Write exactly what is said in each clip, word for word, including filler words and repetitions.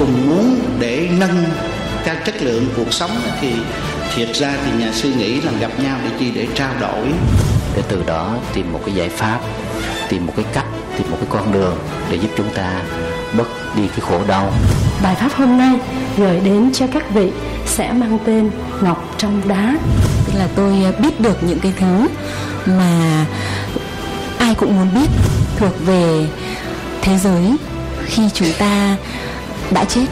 cùng muốn để nâng cao chất lượng cuộc sống thì thiệt ra thì nhà sư nghĩ là gặp nhau để chi, để trao đổi, để từ đó tìm một cái giải pháp, tìm một cái cách, tìm một cái con đường để giúp chúng ta bớt đi cái khổ đau. Bài pháp hôm nay gửi đến cho các vị sẽ mang tên Ngọc trong đá. Tức là tôi biết được những cái thứ mà ai cũng muốn biết, thuộc về thế giới khi chúng ta đã chết.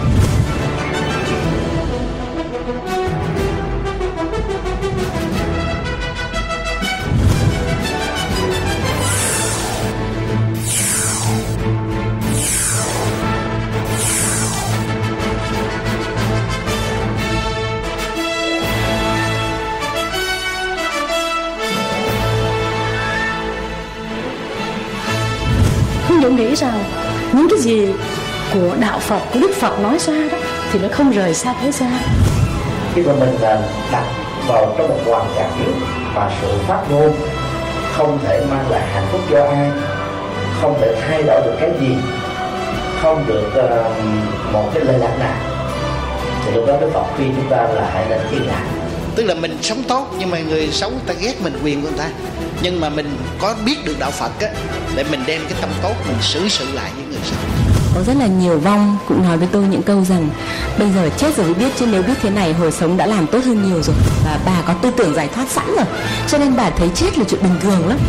Dũng nghĩ rằng những cái gì của đạo Phật, của Đức Phật nói ra đó thì nó không rời xa thế gian. Khi mà mình đặt vào trong một hoàn cảnh mà sự phát ngôn không thể mang lại hạnh phúc cho ai, không thể thay đổi được cái gì, không được uh, một cái lời lạc nào, thì lúc đó Đức Phật khuyên chúng ta là hãy nên yên lặng. Tức là mình sống tốt nhưng mà người xấu người ta ghét mình, quyền của người ta. Nhưng mà mình có biết được đạo Phật á, để mình đem cái tâm tốt mình xử sự lại với người xấu. Có rất là nhiều vong cũng nói với tôi những câu rằng bây giờ chết rồi mới biết, chứ nếu biết thế này hồi sống đã làm tốt hơn nhiều rồi, và bà có tư tưởng giải thoát sẵn rồi, cho nên bà thấy chết là chuyện bình thường lắm.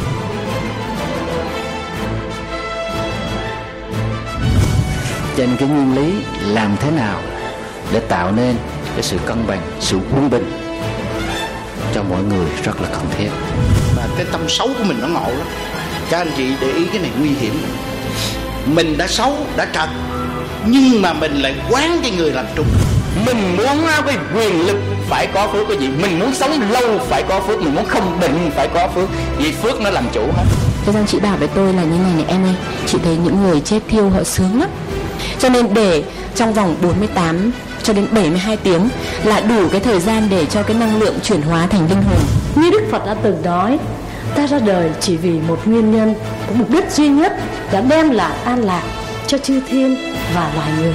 Cho nên cái nguyên lý làm thế nào để tạo nên cái sự cân bằng, sự quân bình cho mọi người rất là cần thiết. Và cái tâm xấu của mình nó ngộ lắm. Các anh chị để ý cái này nguy hiểm. Mình đã xấu, đã trật, nhưng mà mình lại quán cái người làm trung. Mình muốn cái quyền lực phải có phước cái gì, mình muốn sống lâu phải có phước, mình muốn không bệnh phải có phước, vì phước nó làm chủ hết. Thế nên chị bảo với tôi là như này này em ơi, chị thấy những người chết thiêu họ sướng lắm. Cho nên để trong vòng bốn mươi tám cho đến bảy mươi hai tiếng là đủ cái thời gian để cho cái năng lượng chuyển hóa thành linh hồn. Như Đức Phật đã từng nói, ta ra đời chỉ vì một nguyên nhân, có mục đích duy nhất là đem lại an lạc cho chư thiên và loài người.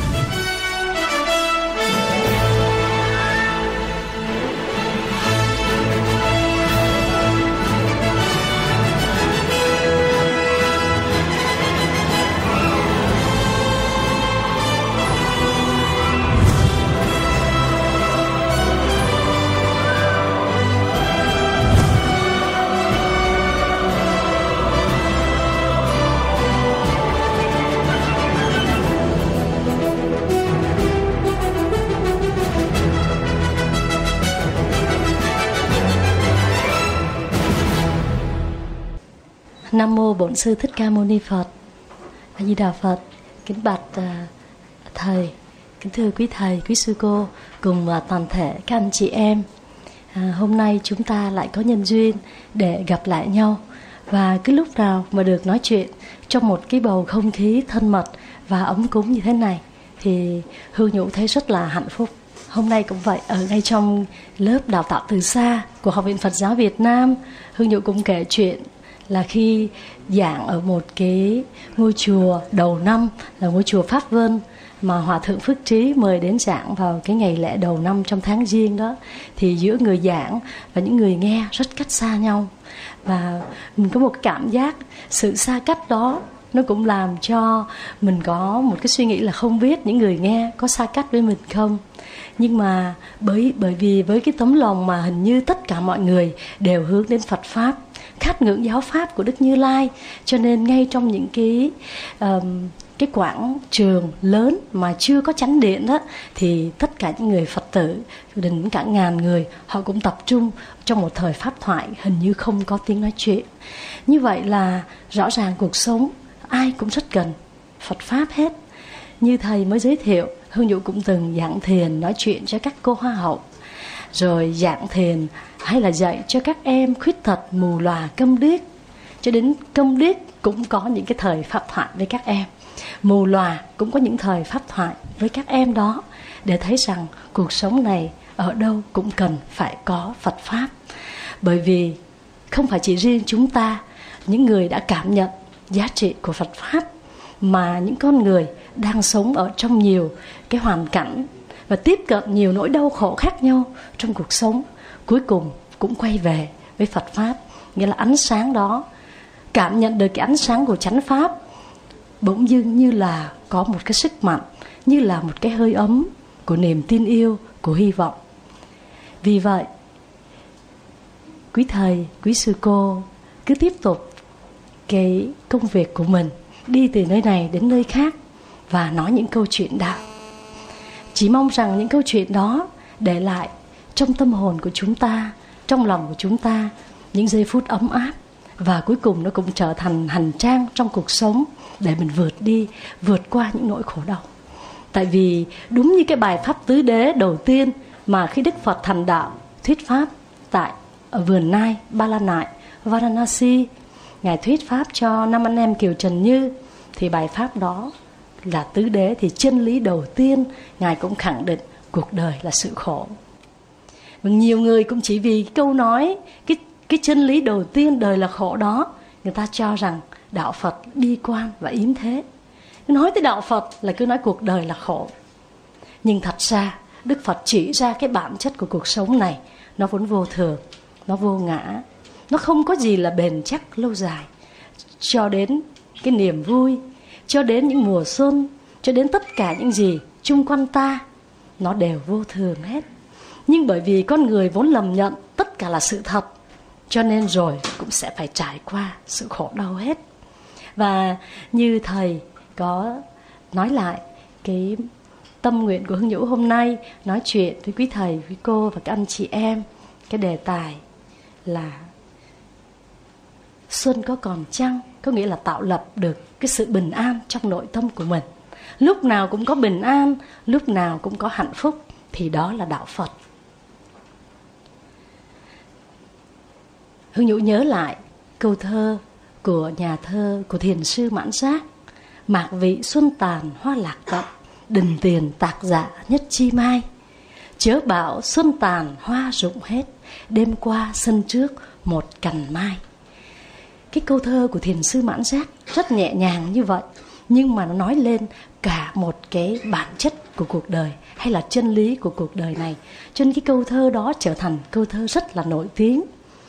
Nam mô Bổn Sư Thích Ca Mâu Ni Phật. A Di Đà Phật. Kính bạch uh, thầy, kính thưa quý thầy, quý sư cô cùng uh, toàn thể các anh chị em. À, hôm nay chúng ta lại có nhân duyên để gặp lại nhau, và cứ lúc nào mà được nói chuyện trong một cái bầu không khí thân mật và ấm cúng như thế này thì Hương Nhũ thấy rất là hạnh phúc. Hôm nay cũng vậy, ở ngay trong lớp đào tạo từ xa của Học viện Phật giáo Việt Nam, Hương Nhũ cũng kể chuyện là khi giảng ở một cái ngôi chùa đầu năm, là ngôi chùa Pháp Vân, mà Hòa Thượng Phước Trí mời đến giảng vào cái ngày lễ đầu năm trong tháng Giêng đó, thì giữa người giảng và những người nghe rất cách xa nhau. Và mình có một cảm giác sự xa cách đó nó cũng làm cho mình có một cái suy nghĩ là không biết những người nghe có xa cách với mình không. Nhưng mà bởi, bởi vì với cái tấm lòng mà hình như tất cả mọi người đều hướng đến Phật Pháp, khát ngưỡng giáo Pháp của Đức Như Lai, cho nên ngay trong những cái um, cái quảng trường lớn mà chưa có chánh điện đó, thì tất cả những người Phật tử, đến cả ngàn người, họ cũng tập trung trong một thời pháp thoại, hình như không có tiếng nói chuyện. Như vậy là rõ ràng cuộc sống ai cũng rất cần Phật Pháp hết. Như thầy mới giới thiệu, Hương Nhũ cũng từng giảng thiền nói chuyện cho các cô hoa hậu, rồi giảng thiền hay là dạy cho các em khuyết tật, mù lòa, câm điếc. Cho đến câm điếc cũng có những cái thời pháp thoại với các em, mù lòa cũng có những thời pháp thoại với các em đó, để thấy rằng cuộc sống này ở đâu cũng cần phải có Phật Pháp. Bởi vì không phải chỉ riêng chúng ta, những người đã cảm nhận giá trị của Phật Pháp, mà những con người đang sống ở trong nhiều cái hoàn cảnh và tiếp cận nhiều nỗi đau khổ khác nhau trong cuộc sống, cuối cùng cũng quay về với Phật Pháp. Nghĩa là ánh sáng đó, cảm nhận được cái ánh sáng của chánh Pháp, bỗng dưng như là có một cái sức mạnh, như là một cái hơi ấm của niềm tin yêu, của hy vọng. Vì vậy, quý thầy, quý sư cô cứ tiếp tục cái công việc của mình, đi từ nơi này đến nơi khác và nói những câu chuyện đạo. Chỉ mong rằng những câu chuyện đó để lại trong tâm hồn của chúng ta, trong lòng của chúng ta những giây phút ấm áp, và cuối cùng nó cũng trở thành hành trang trong cuộc sống để mình vượt đi, vượt qua những nỗi khổ đau. Tại vì đúng như cái bài pháp tứ đế đầu tiên mà khi Đức Phật thành đạo thuyết pháp tại ở vườn Nai, Ba La Nại, Varanasi, Ngài thuyết pháp cho năm anh em Kiều Trần Như, thì bài pháp đó là tứ đế. Thì chân lý đầu tiên Ngài cũng khẳng định cuộc đời là sự khổ. Và nhiều người cũng chỉ vì câu nói cái, cái chân lý đầu tiên đời là khổ đó, người ta cho rằng đạo Phật bi quan và yếm thế. Nói tới đạo Phật là cứ nói cuộc đời là khổ. Nhưng thật ra Đức Phật chỉ ra cái bản chất của cuộc sống này, nó vốn vô thường, nó vô ngã, nó không có gì là bền chắc lâu dài. Cho đến cái niềm vui, cho đến những mùa xuân, cho đến tất cả những gì chung quanh ta, nó đều vô thường hết. Nhưng bởi vì con người vốn lầm nhận tất cả là sự thật, cho nên rồi cũng sẽ phải trải qua sự khổ đau hết. Và như thầy có nói lại cái tâm nguyện của Hương Nhũ hôm nay, nói chuyện với quý thầy, quý cô và các anh chị em, cái đề tài là xuân có còn chăng, có nghĩa là tạo lập được cái sự bình an trong nội tâm của mình. Lúc nào cũng có bình an, lúc nào cũng có hạnh phúc, thì đó là đạo Phật. Hương Nhũ nhớ lại câu thơ của nhà thơ, của thiền sư Mãn Giác: mạc vị xuân tàn hoa lạc tận, đình tiền tạc dạ nhất chi mai. Chớ bảo xuân tàn hoa rụng hết, đêm qua sân trước một cành mai. Cái câu thơ của thiền sư Mãn Giác rất nhẹ nhàng như vậy, nhưng mà nó nói lên cả một cái bản chất của cuộc đời, hay là chân lý của cuộc đời này. Cho nên cái câu thơ đó trở thành câu thơ rất là nổi tiếng,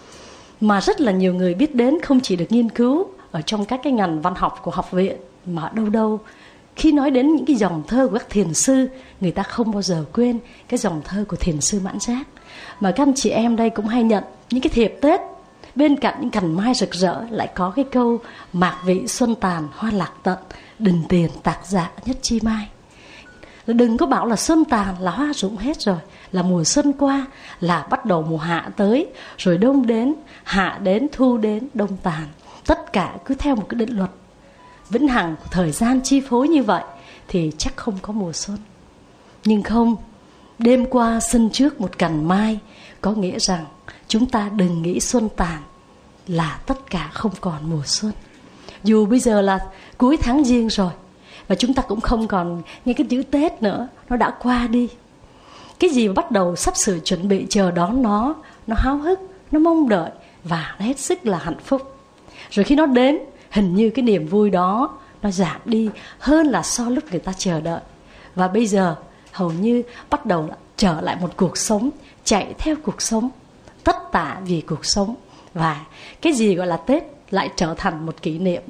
mà rất là nhiều người biết đến, không chỉ được nghiên cứu ở trong các cái ngành văn học của học viện, mà đâu đâu khi nói đến những cái dòng thơ của các thiền sư, người ta không bao giờ quên cái dòng thơ của thiền sư Mãn Giác. Mà các anh chị em đây cũng hay nhận những cái thiệp Tết, bên cạnh những cành mai rực rỡ lại có cái câu mạc vị xuân tàn hoa lạc tận, đình tiền tạc dạ nhất chi mai. Đừng có bảo là xuân tàn là hoa rụng hết rồi, là mùa xuân qua, là bắt đầu mùa hạ tới, rồi đông đến, hạ đến, thu đến, đông tàn. Tất cả cứ theo một cái định luật vĩnh hằng của thời gian chi phối như vậy thì chắc không có mùa xuân. Nhưng không, đêm qua sân trước một cành mai, có nghĩa rằng chúng ta đừng nghĩ xuân tàn là tất cả không còn mùa xuân. Dù bây giờ là cuối tháng Giêng rồi, và chúng ta cũng không còn nghe cái chữ Tết nữa, nó đã qua đi. Cái gì mà bắt đầu sắp sửa chuẩn bị chờ đón nó, nó háo hức, nó mong đợi và nó hết sức là hạnh phúc. Rồi khi nó đến, hình như cái niềm vui đó nó giảm đi hơn là so lúc người ta chờ đợi. Và bây giờ hầu như bắt đầu trở lại một cuộc sống, chạy theo cuộc sống, tất tả vì cuộc sống. Và cái gì gọi là Tết lại trở thành một kỷ niệm.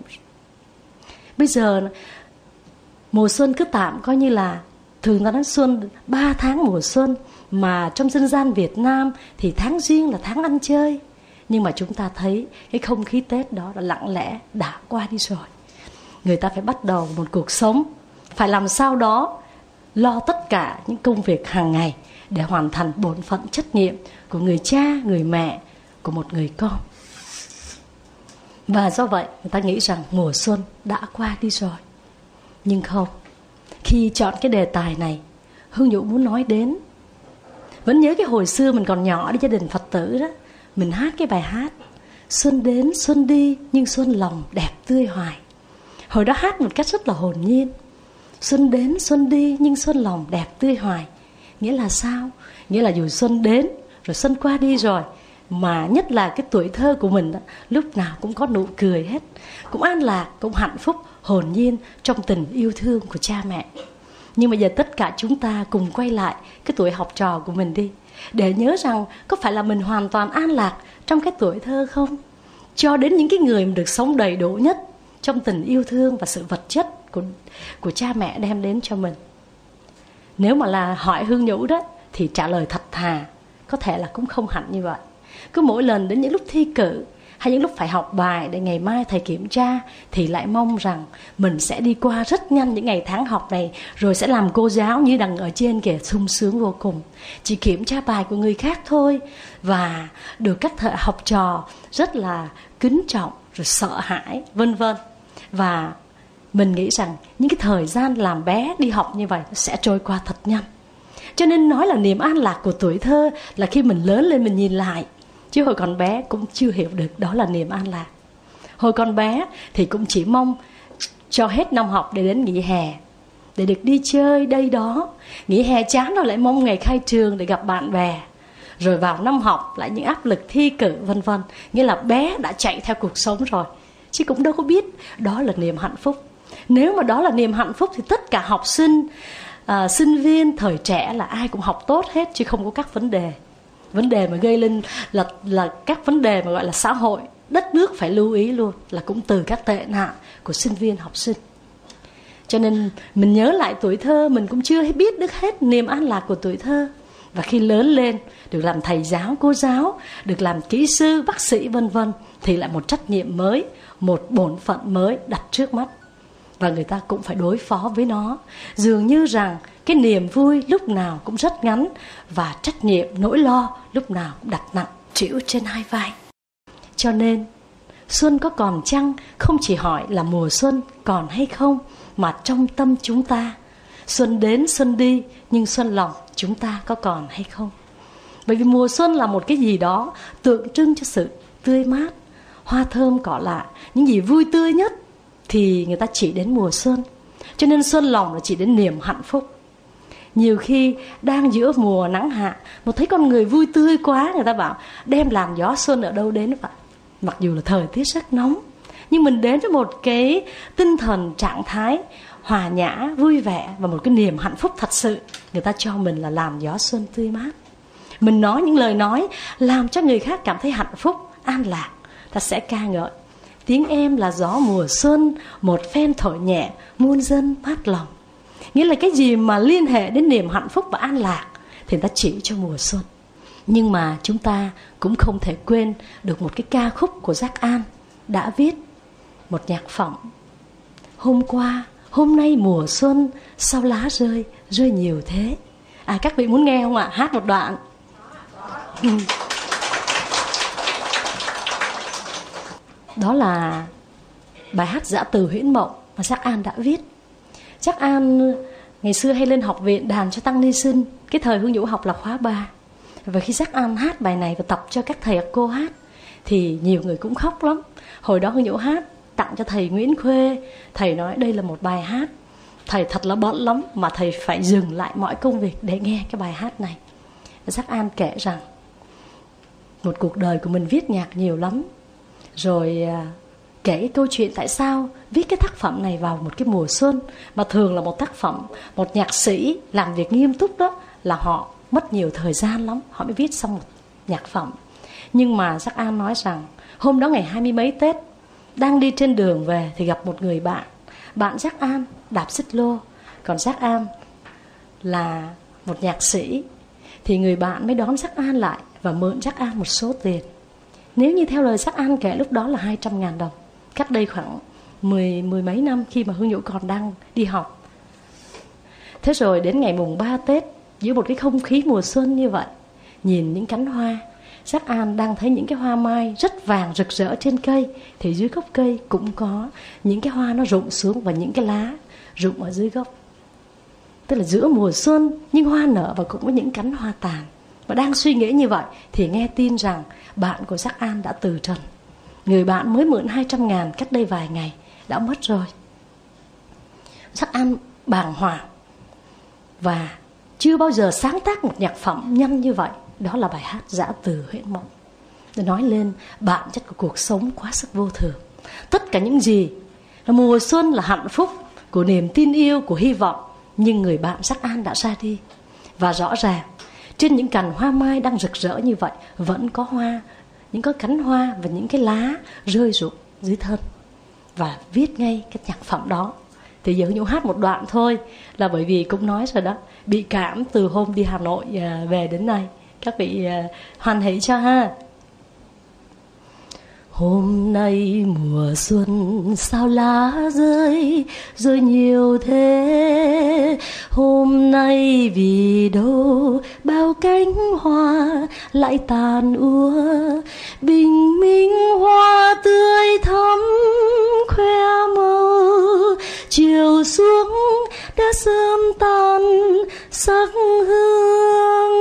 Bây giờ mùa xuân cứ tạm coi như là, thường ta nói xuân, ba tháng mùa xuân, mà trong dân gian Việt Nam thì tháng Giêng là tháng ăn chơi. Nhưng mà chúng ta thấy cái không khí Tết đó đã lặng lẽ đã qua đi rồi. Người ta phải bắt đầu một cuộc sống, phải làm sao đó lo tất cả những công việc hàng ngày để hoàn thành bổn phận trách nhiệm của người cha, người mẹ, của một người con. Và do vậy người ta nghĩ rằng mùa xuân đã qua đi rồi. Nhưng không, khi chọn cái đề tài này, Hương Nhũ muốn nói đến, vẫn nhớ cái hồi xưa mình còn nhỏ đi gia đình Phật tử đó, mình hát cái bài hát xuân đến xuân đi nhưng xuân lòng đẹp tươi hoài. Hồi đó hát một cách rất là hồn nhiên. Xuân đến xuân đi nhưng xuân lòng đẹp tươi hoài. Nghĩa là sao? Nghĩa là dù xuân đến rồi xuân qua đi rồi, mà nhất là cái tuổi thơ của mình đó, lúc nào cũng có nụ cười hết, cũng an lạc, cũng hạnh phúc, hồn nhiên trong tình yêu thương của cha mẹ. Nhưng mà giờ tất cả chúng ta cùng quay lại cái tuổi học trò của mình đi, để nhớ rằng có phải là mình hoàn toàn an lạc trong cái tuổi thơ không? Cho đến những cái người mà được sống đầy đủ nhất trong tình yêu thương và sự vật chất của, của cha mẹ đem đến cho mình. Nếu mà là hỏi Hương Nhũ đó thì trả lời thật thà, có thể là cũng không hẳn như vậy. Cứ mỗi lần đến những lúc thi cử hay những lúc phải học bài để ngày mai thầy kiểm tra thì lại mong rằng mình sẽ đi qua rất nhanh những ngày tháng học này, rồi sẽ làm cô giáo như đằng ở trên kìa, sung sướng vô cùng. Chỉ kiểm tra bài của người khác thôi, và được các thợ học trò rất là kính trọng, rồi sợ hãi, vân vân. Và mình nghĩ rằng những cái thời gian làm bé đi học như vậy sẽ trôi qua thật nhanh. Cho nên nói là niềm an lạc của tuổi thơ là khi mình lớn lên mình nhìn lại, chứ hồi còn bé cũng chưa hiểu được đó là niềm an lạc. Hồi còn bé thì cũng chỉ mong cho hết năm học để đến nghỉ hè, để được đi chơi đây đó. Nghỉ hè chán rồi lại mong ngày khai trường để gặp bạn bè. Rồi vào năm học lại những áp lực thi cử vân vân. Nghĩa là bé đã chạy theo cuộc sống rồi, chứ cũng đâu có biết đó là niềm hạnh phúc. Nếu mà đó là niềm hạnh phúc thì tất cả học sinh, à, sinh viên thời trẻ là ai cũng học tốt hết, chứ không có các vấn đề. Vấn đề mà gây lên là, là các vấn đề mà gọi là xã hội, đất nước phải lưu ý luôn, là cũng từ các tệ nạn của sinh viên học sinh. Cho nên mình nhớ lại tuổi thơ, mình cũng chưa biết được hết niềm an lạc của tuổi thơ. Và khi lớn lên, được làm thầy giáo, cô giáo, được làm kỹ sư, bác sĩ vân vân, thì lại một trách nhiệm mới, một bổn phận mới đặt trước mắt. Và người ta cũng phải đối phó với nó. Dường như rằng cái niềm vui lúc nào cũng rất ngắn, và trách nhiệm, nỗi lo lúc nào cũng đặt nặng trĩu trên hai vai. Cho nên xuân có còn chăng không chỉ hỏi là mùa xuân còn hay không, mà trong tâm chúng ta. Xuân đến xuân đi, nhưng xuân lòng chúng ta có còn hay không? Bởi vì mùa xuân là một cái gì đó tượng trưng cho sự tươi mát, hoa thơm cỏ lạ, những gì vui tươi nhất thì người ta chỉ đến mùa xuân. Cho nên xuân lòng là chỉ đến niềm hạnh phúc. Nhiều khi đang giữa mùa nắng hạ, mà thấy con người vui tươi quá, người ta bảo đem làn gió xuân ở đâu đến vậy. Mặc dù là thời tiết rất nóng, nhưng mình đến với một cái tinh thần trạng thái hòa nhã, vui vẻ và một cái niềm hạnh phúc thật sự. Người ta cho mình là làn gió xuân tươi mát. Mình nói những lời nói làm cho người khác cảm thấy hạnh phúc, an lạc. Ta sẽ ca ngợi: tiếng em là gió mùa xuân, một phen thổi nhẹ, muôn dân mát lòng. Nghĩa là cái gì mà liên hệ đến niềm hạnh phúc và an lạc thì người ta chỉ cho mùa xuân. Nhưng mà chúng ta cũng không thể quên được một cái ca khúc của Giác An đã viết một nhạc phẩm: hôm qua, hôm nay mùa xuân, sao lá rơi, rơi nhiều thế. À, các vị muốn nghe không ạ? Hát một đoạn. Ừ. Đó là bài hát Dã Từ Huyễn Mộng mà Giác An đã viết. Giác An ngày xưa hay lên học viện đàn cho tăng ni sinh. Cái thời Hương Nhũ học là khóa ba. Và khi Giác An hát bài này và tập cho các thầy các cô hát thì nhiều người cũng khóc lắm. Hồi đó Hương Nhũ hát tặng cho thầy Nguyễn Khuê. Thầy nói đây là một bài hát, thầy thật là bận lắm mà thầy phải dừng lại mọi công việc để nghe cái bài hát này. Và Giác An kể rằng một cuộc đời của mình viết nhạc nhiều lắm. Rồi kể cái câu chuyện tại sao viết cái tác phẩm này vào một cái mùa xuân. Mà thường là một tác phẩm, một nhạc sĩ làm việc nghiêm túc đó là họ mất nhiều thời gian lắm, họ mới viết xong một nhạc phẩm. Nhưng mà Giác An nói rằng hôm đó ngày hai mươi mấy Tết, đang đi trên đường về thì gặp một người bạn. Bạn Giác An đạp xích lô, còn Giác An là một nhạc sĩ. Thì người bạn mới đón Giác An lại và mượn Giác An một số tiền. Nếu như theo lời Giác An kể lúc đó là hai trăm ngàn đồng. Cách đây khoảng mười, mười mấy năm khi mà Hương Nhũ còn đang đi học. Thế rồi đến ngày mùng ba Tết, giữa một cái không khí mùa xuân như vậy, nhìn những cánh hoa, Giác An đang thấy những cái hoa mai rất vàng rực rỡ trên cây. Thì dưới gốc cây cũng có những cái hoa nó rụng xuống và những cái lá rụng ở dưới gốc. Tức là giữa mùa xuân nhưng hoa nở và cũng có những cánh hoa tàn. Và đang suy nghĩ như vậy thì nghe tin rằng bạn của Giác An đã từ trần. Người bạn mới mượn hai trăm ngàn cách đây vài ngày đã mất rồi. Giác An bàng hoàng và chưa bao giờ sáng tác một nhạc phẩm nhanh như vậy. Đó là bài hát Dã Từ Huyễn Mộng. để nói lên bản chất của cuộc sống quá sức vô thường. Tất cả những gì là mùa xuân, là hạnh phúc, của niềm tin yêu, của hy vọng, nhưng người bạn Giác An đã ra đi. Và rõ ràng trên những cành hoa mai đang rực rỡ như vậy vẫn có hoa, những cái cánh hoa và những cái lá rơi rụng dưới thân. Và viết ngay cái nhạc phẩm đó. Thì giờ Nhung hát một đoạn thôi, là bởi vì cũng nói rồi đó, bị cảm từ hôm đi Hà Nội về đến nay. Các vị hoan hỷ cho ha. Hôm nay mùa xuân sao lá rơi, rơi nhiều thế. Hôm nay vì đâu bao cánh hoa lại tàn úa. Bình minh hoa tươi thắm khoe màu, chiều xuống đã sớm tan sắc hương.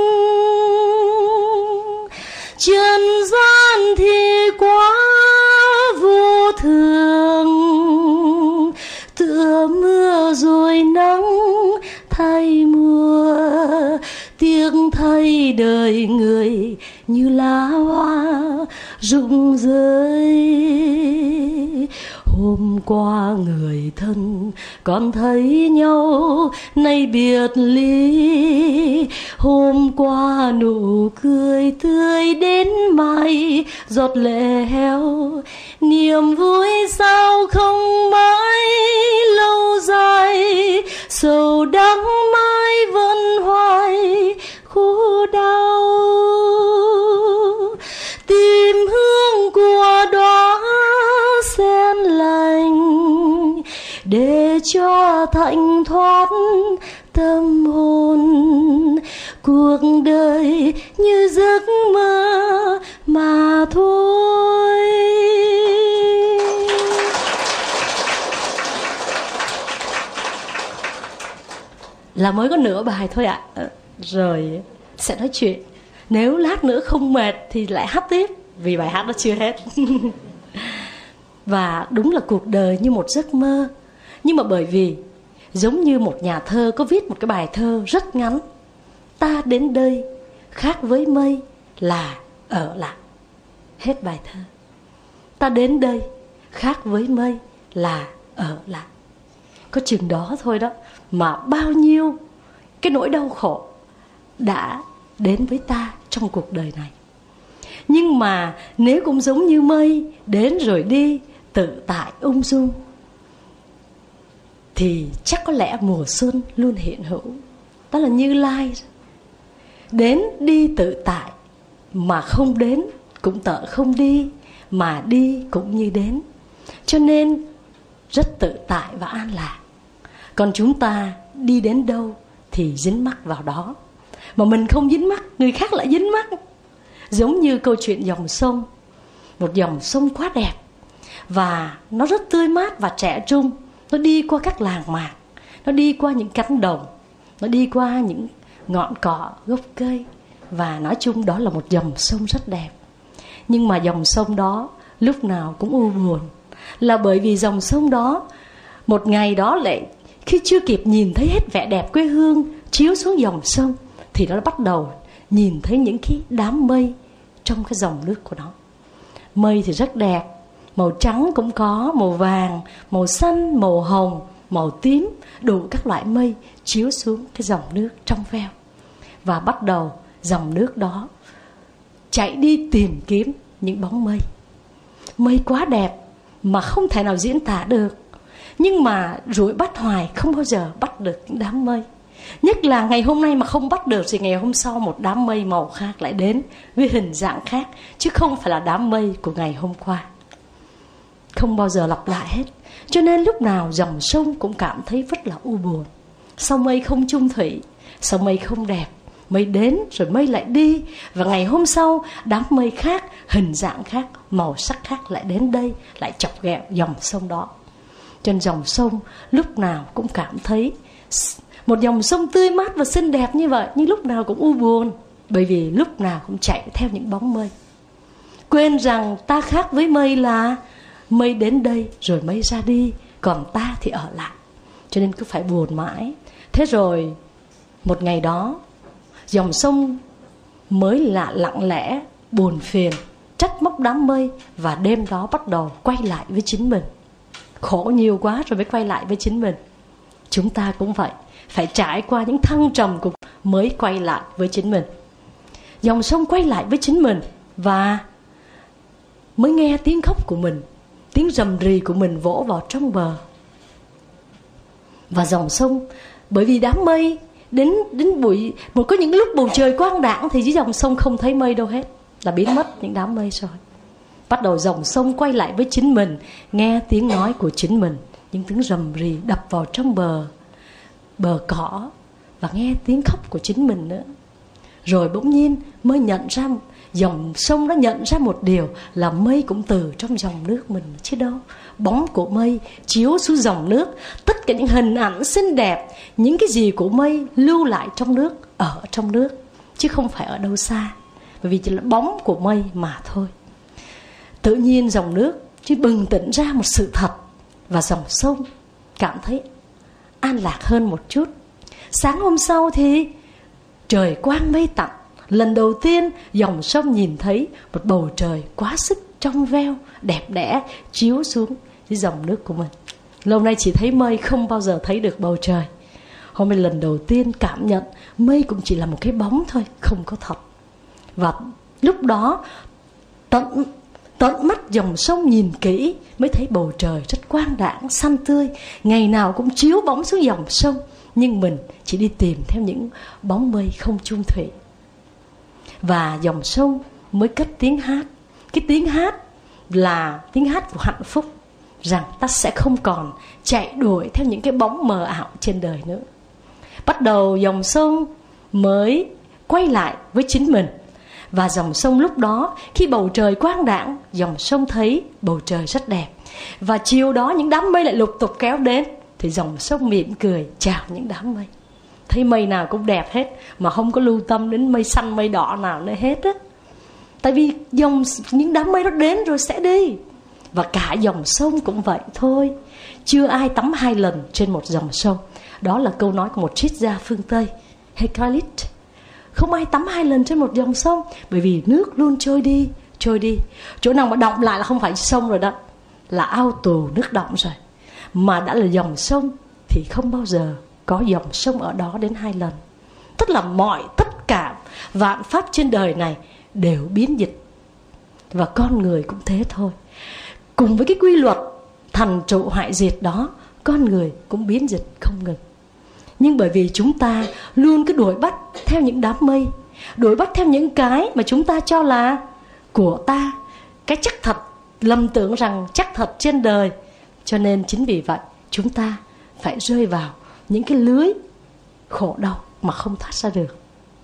Trần gian thì quá vô thường, tựa mưa rồi nắng thay mùa. Tiếc thay đời người như lá hoa rụng rơi. Hôm qua người thân còn thấy nhau nay biệt ly. Hôm qua nụ cười tươi đến mai giọt lệ heo. Niềm vui sao không mãi lâu dài, sầu đắng mãi vẫn hoài khổ đau. Tìm hương của đóa sen lành để cho thanh thoát tâm hồn. Cuộc đời như giấc mơ mà thôi. Là mới có nửa bài thôi ạ. À. Rồi sẽ nói chuyện. Nếu lát nữa không mệt thì lại hát tiếp, vì bài hát nó chưa hết. Và đúng là cuộc đời như một giấc mơ. Nhưng mà bởi vì giống như một nhà thơ có viết một cái bài thơ rất ngắn: ta đến đây khác với mây là ở lại. Hết bài thơ. Ta đến đây khác với mây là ở lại. Có chừng đó thôi đó mà bao nhiêu cái nỗi đau khổ đã đến với ta trong cuộc đời này. Nhưng mà nếu cũng giống như mây đến rồi đi, tự tại ung dung, thì chắc có lẽ mùa xuân luôn hiện hữu. Đó là Như Lai. Đến đi tự tại, mà không đến cũng tợ không đi, mà đi cũng như đến. Cho nên rất tự tại và an lạc. Còn chúng ta đi đến đâu thì dính mắc vào đó. Mà mình không dính mắc, người khác lại dính mắc. Giống như câu chuyện dòng sông. Một dòng sông quá đẹp, và nó rất tươi mát và trẻ trung. Nó đi qua các làng mạc, nó đi qua những cánh đồng, nó đi qua những ngọn cỏ, gốc cây. Và nói chung đó là một dòng sông rất đẹp. Nhưng mà dòng sông đó lúc nào cũng u buồn. Là bởi vì dòng sông đó một ngày đó lại, khi chưa kịp nhìn thấy hết vẻ đẹp quê hương chiếu xuống dòng sông, thì nó bắt đầu nhìn thấy những cái đám mây trong cái dòng nước của nó. Mây thì rất đẹp, màu trắng cũng có, màu vàng, màu xanh, màu hồng, màu tím, đủ các loại mây chiếu xuống cái dòng nước trong veo. Và bắt đầu dòng nước đó chạy đi tìm kiếm những bóng mây. Mây quá đẹp mà không thể nào diễn tả được. Nhưng mà rủi bắt hoài không bao giờ bắt được những đám mây. Nhất là ngày hôm nay mà không bắt được thì ngày hôm sau một đám mây màu khác lại đến với hình dạng khác, chứ không phải là đám mây của ngày hôm qua. Không bao giờ lặp lại hết. Cho nên lúc nào dòng sông cũng cảm thấy rất là u buồn. Sao mây không chung thủy, sao mây không đẹp. Mây đến rồi mây lại đi. Và ngày hôm sau đám mây khác, hình dạng khác, màu sắc khác lại đến đây, lại chọc ghẹo dòng sông đó. Trên dòng sông lúc nào cũng cảm thấy một dòng sông tươi mát và xinh đẹp như vậy, nhưng lúc nào cũng u buồn, bởi vì lúc nào cũng chạy theo những bóng mây. Quên rằng ta khác với mây là mây đến đây rồi mây ra đi, còn ta thì ở lại. Cho nên cứ phải buồn mãi. Thế rồi một ngày đó dòng sông mới lạ lặng lẽ buồn phiền trách móc đám mây, và đêm đó bắt đầu quay lại với chính mình. Khổ nhiều quá rồi mới quay lại với chính mình. Chúng ta cũng vậy, phải trải qua những thăng trầm của mới quay lại với chính mình. Dòng sông quay lại với chính mình và mới nghe tiếng khóc của mình, tiếng rầm rì của mình vỗ vào trong bờ. Và dòng sông, bởi vì đám mây đến đến buổi một có những lúc bầu trời quang đãng thì dưới dòng sông không thấy mây đâu hết, là biến mất những đám mây rồi. Bắt đầu dòng sông quay lại với chính mình, nghe tiếng nói của chính mình, những tiếng rầm rì đập vào trong bờ bờ cỏ, và nghe tiếng khóc của chính mình nữa. Rồi bỗng nhiên mới nhận ra, dòng sông đã nhận ra một điều là mây cũng từ trong dòng nước mình chứ đâu. Bóng của mây chiếu xuống dòng nước, tất cả những hình ảnh xinh đẹp, những cái gì của mây lưu lại trong nước, ở trong nước, chứ không phải ở đâu xa, bởi vì chỉ là bóng của mây mà thôi. Tự nhiên dòng nước chỉ bừng tỉnh ra một sự thật, và dòng sông cảm thấy an lạc hơn một chút. Sáng hôm sau thì trời quang mây tạnh. Lần đầu tiên dòng sông nhìn thấy một bầu trời quá sức trong veo, đẹp đẽ chiếu xuống dưới dòng nước của mình. Lâu nay chỉ thấy mây, không bao giờ thấy được bầu trời. Hôm nay lần đầu tiên cảm nhận mây cũng chỉ là một cái bóng thôi, không có thật. Và lúc đó tận tận mắt dòng sông nhìn kỹ mới thấy bầu trời rất quang đãng, xanh tươi, ngày nào cũng chiếu bóng xuống dòng sông, nhưng mình chỉ đi tìm theo những bóng mây không chung thủy. Và dòng sông mới cất tiếng hát. Cái tiếng hát là tiếng hát của hạnh phúc, rằng ta sẽ không còn chạy đuổi theo những cái bóng mờ ảo trên đời nữa. Bắt đầu dòng sông mới quay lại với chính mình. Và dòng sông lúc đó, khi bầu trời quang đãng, dòng sông thấy bầu trời rất đẹp. Và chiều đó những đám mây lại lục tục kéo đến, thì dòng sông mỉm cười chào những đám mây. Thấy mây nào cũng đẹp hết, mà không có lưu tâm đến mây xanh mây đỏ nào nữa hết á. Tại vì dòng những đám mây đó đến rồi sẽ đi. Và cả dòng sông cũng vậy thôi. Chưa ai tắm hai lần trên một dòng sông. Đó là câu nói của một triết gia phương Tây, Heraclit. Không ai tắm hai lần trên một dòng sông, bởi vì nước luôn trôi đi, trôi đi. Chỗ nào mà đọng lại là không phải sông rồi đó, là ao tù nước đọng rồi. Mà đã là dòng sông thì không bao giờ có dòng sông ở đó đến hai lần. Tức là mọi tất cả vạn pháp trên đời này đều biến dịch. Và con người cũng thế thôi. Cùng với cái quy luật thành trụ hoại diệt đó, con người cũng biến dịch không ngừng. Nhưng bởi vì chúng ta luôn cứ đuổi bắt theo những đám mây, đuổi bắt theo những cái mà chúng ta cho là của ta, cái chắc thật, lầm tưởng rằng chắc thật trên đời. Cho nên chính vì vậy chúng ta phải rơi vào những cái lưới khổ đau mà không thoát ra được.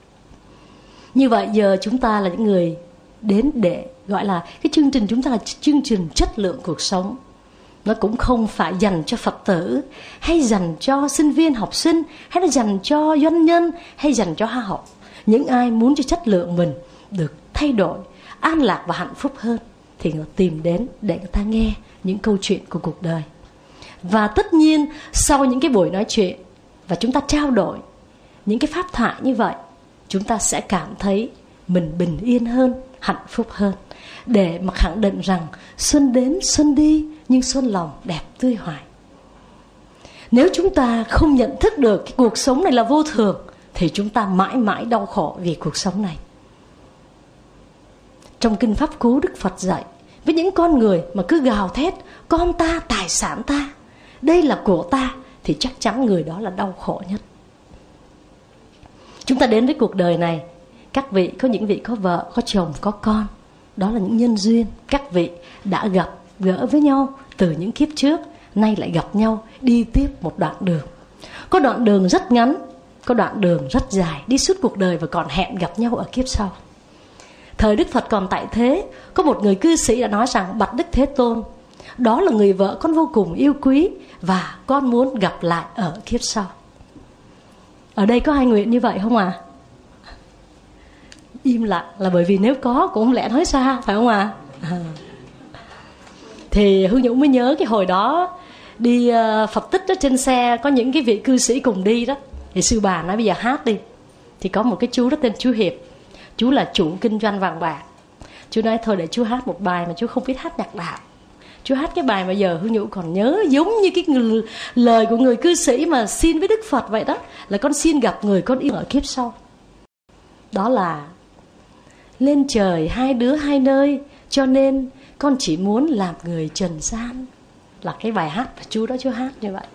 Như vậy giờ chúng ta là những người đến để gọi là cái chương trình chúng ta là chương trình chất lượng cuộc sống. Nó cũng không phải dành cho Phật tử, hay dành cho sinh viên học sinh, hay là dành cho doanh nhân, hay dành cho hoa hậu. Những ai muốn cho chất lượng mình được thay đổi, an lạc và hạnh phúc hơn, thì người tìm đến để người ta nghe những câu chuyện của cuộc đời. Và tất nhiên sau những cái buổi nói chuyện và chúng ta trao đổi những cái pháp thoại như vậy, chúng ta sẽ cảm thấy mình bình yên hơn, hạnh phúc hơn, để mà khẳng định rằng xuân đến xuân đi, nhưng xuân lòng đẹp tươi hoài. Nếu chúng ta không nhận thức được cái cuộc sống này là vô thường, thì chúng ta mãi mãi đau khổ vì cuộc sống này. Trong Kinh Pháp Cú, Đức Phật dạy với những con người mà cứ gào thét con ta, tài sản ta, đây là của ta, thì chắc chắn người đó là đau khổ nhất. Chúng ta đến với cuộc đời này, các vị có những vị có vợ, có chồng, có con, đó là những nhân duyên. Các vị đã gặp gỡ với nhau từ những kiếp trước, nay lại gặp nhau, đi tiếp một đoạn đường. Có đoạn đường rất ngắn, có đoạn đường rất dài, đi suốt cuộc đời và còn hẹn gặp nhau ở kiếp sau. Thời Đức Phật còn tại thế, có một người cư sĩ đã nói rằng: bạch Đức Thế Tôn, đó là người vợ con vô cùng yêu quý, và con muốn gặp lại ở kiếp sau. Ở đây có ai nguyện như vậy không à? Im lặng là bởi vì nếu có cũng không lẽ nói ra, phải không à? à. Thì Hương Nhũ mới nhớ cái hồi đó đi uh, Phật tích đó, trên xe có những cái vị cư sĩ cùng đi đó. Thì sư bà nói bây giờ hát đi. Thì có một cái chú đó tên chú Hiệp. Chú là chủ kinh doanh vàng bạc. Chú nói thôi để chú hát một bài mà chú không biết hát nhạc đạo. Chú hát cái bài mà giờ Hương Nhũ còn nhớ, giống như cái người, lời của người cư sĩ mà xin với Đức Phật vậy đó, là con xin gặp người con yêu ở kiếp sau. Đó là lên trời hai đứa hai nơi, cho nên con chỉ muốn làm người trần gian. Là cái bài hát mà chú đó chú hát như vậy.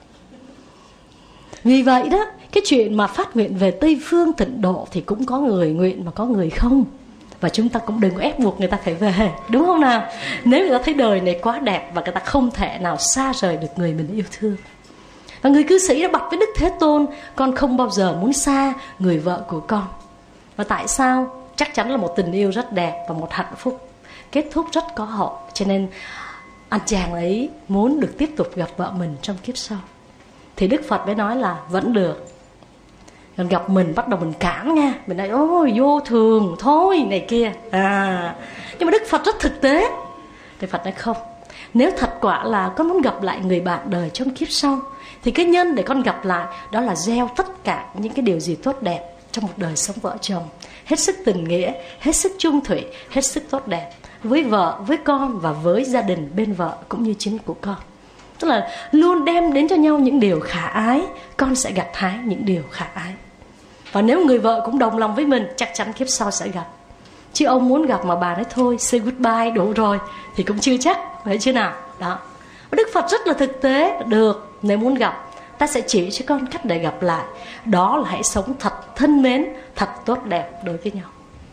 Vì vậy đó, cái chuyện mà phát nguyện về Tây Phương Tịnh Độ thì cũng có người nguyện mà có người không. Và chúng ta cũng đừng có ép buộc người ta phải về, đúng không nào? Nếu người ta thấy đời này quá đẹp và người ta không thể nào xa rời được người mình yêu thương. Và người cư sĩ đã bạch với Đức Thế Tôn, con không bao giờ muốn xa người vợ của con. Và tại sao? Chắc chắn là một tình yêu rất đẹp và một hạnh phúc kết thúc rất có hậu. Cho nên anh chàng ấy muốn được tiếp tục gặp vợ mình trong kiếp sau. Thì Đức Phật mới nói là vẫn được. Còn gặp mình bắt đầu mình cản nha, mình nói ôi vô thường thôi này kia à. Nhưng mà Đức Phật rất thực tế. Đức Phật nói không, nếu thật quả là con muốn gặp lại người bạn đời trong kiếp sau, thì cái nhân để con gặp lại đó là gieo tất cả những cái điều gì tốt đẹp trong một đời sống vợ chồng. Hết sức tình nghĩa, hết sức chung thủy, hết sức tốt đẹp với vợ, với con và với gia đình bên vợ cũng như chính của con. Tức là luôn đem đến cho nhau những điều khả ái, con sẽ gặt hái những điều khả ái. Và nếu người vợ cũng đồng lòng với mình, chắc chắn kiếp sau sẽ gặp. Chứ ông muốn gặp mà bà nói thôi say goodbye đủ rồi thì cũng chưa chắc, phải chưa nào? Đó. Đức Phật rất là thực tế. Được, nếu muốn gặp, ta sẽ chỉ cho con cách để gặp lại. Đó là hãy sống thật thân mến, thật tốt đẹp đối với nhau.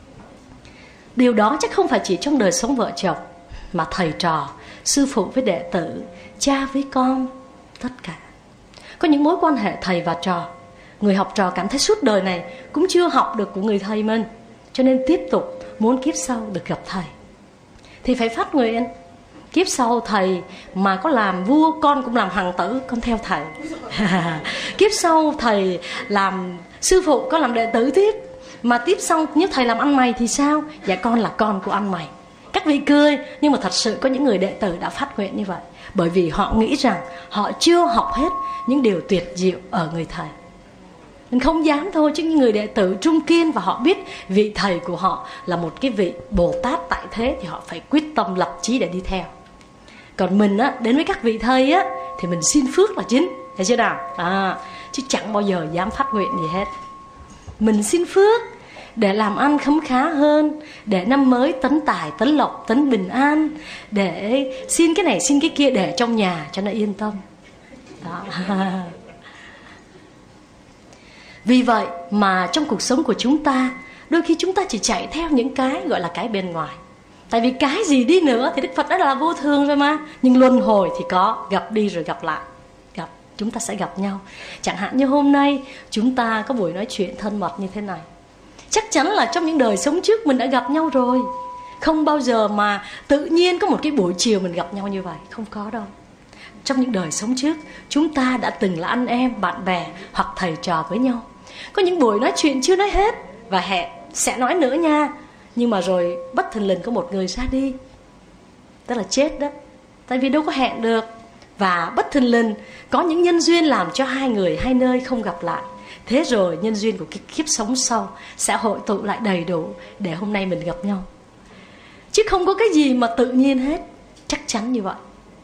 Điều đó chắc không phải chỉ trong đời sống vợ chồng, mà thầy trò, sư phụ với đệ tử, cha với con, tất cả. Có những mối quan hệ thầy và trò, người học trò cảm thấy suốt đời này cũng chưa học được của người thầy mình, cho nên tiếp tục muốn kiếp sau được gặp thầy. Thì phải phát nguyện, kiếp sau thầy mà có làm vua, con cũng làm hằng tử, con theo thầy. Kiếp sau thầy làm sư phụ, con làm đệ tử tiếp. Mà tiếp sau nếu thầy làm ăn mày thì sao? Dạ con là con của ăn mày. Các vị cười, nhưng mà thật sự có những người đệ tử đã phát nguyện như vậy. Bởi vì họ nghĩ rằng họ chưa học hết những điều tuyệt diệu ở người thầy. Mình không dám thôi, chứ những người đệ tử trung kiên và họ biết vị thầy của họ là một cái vị Bồ Tát tại thế, thì họ phải quyết tâm lập chí để đi theo. Còn mình á, đến với các vị thầy á, thì mình xin phước là chính, thấy chưa nào? À, chứ chẳng bao giờ dám phát nguyện gì hết. Mình xin phước để làm ăn khấm khá hơn, để năm mới tấn tài, tấn lộc, tấn bình an, để xin cái này xin cái kia để trong nhà cho nó yên tâm. Đó. Vì vậy mà trong cuộc sống của chúng ta, đôi khi chúng ta chỉ chạy theo những cái gọi là cái bên ngoài. Tại vì cái gì đi nữa thì Đức Phật đã là vô thường rồi mà. Nhưng luân hồi thì có, gặp đi rồi gặp lại. Gặp, chúng ta sẽ gặp nhau. Chẳng hạn như hôm nay chúng ta có buổi nói chuyện thân mật như thế này. Chắc chắn là trong những đời sống trước mình đã gặp nhau rồi. Không bao giờ mà tự nhiên có một cái buổi chiều mình gặp nhau như vậy. Không có đâu. Trong những đời sống trước, chúng ta đã từng là anh em, bạn bè hoặc thầy trò với nhau. Có những buổi nói chuyện chưa nói hết và hẹn sẽ nói nữa nha. Nhưng mà rồi bất thình lình có một người ra đi, tức là chết đó. Tại vì đâu có hẹn được. Và bất thình lình có những nhân duyên làm cho hai người hai nơi không gặp lại. Thế rồi nhân duyên của cái kiếp sống sau sẽ hội tụ lại đầy đủ để hôm nay mình gặp nhau. Chứ không có cái gì mà tự nhiên hết. Chắc chắn như vậy.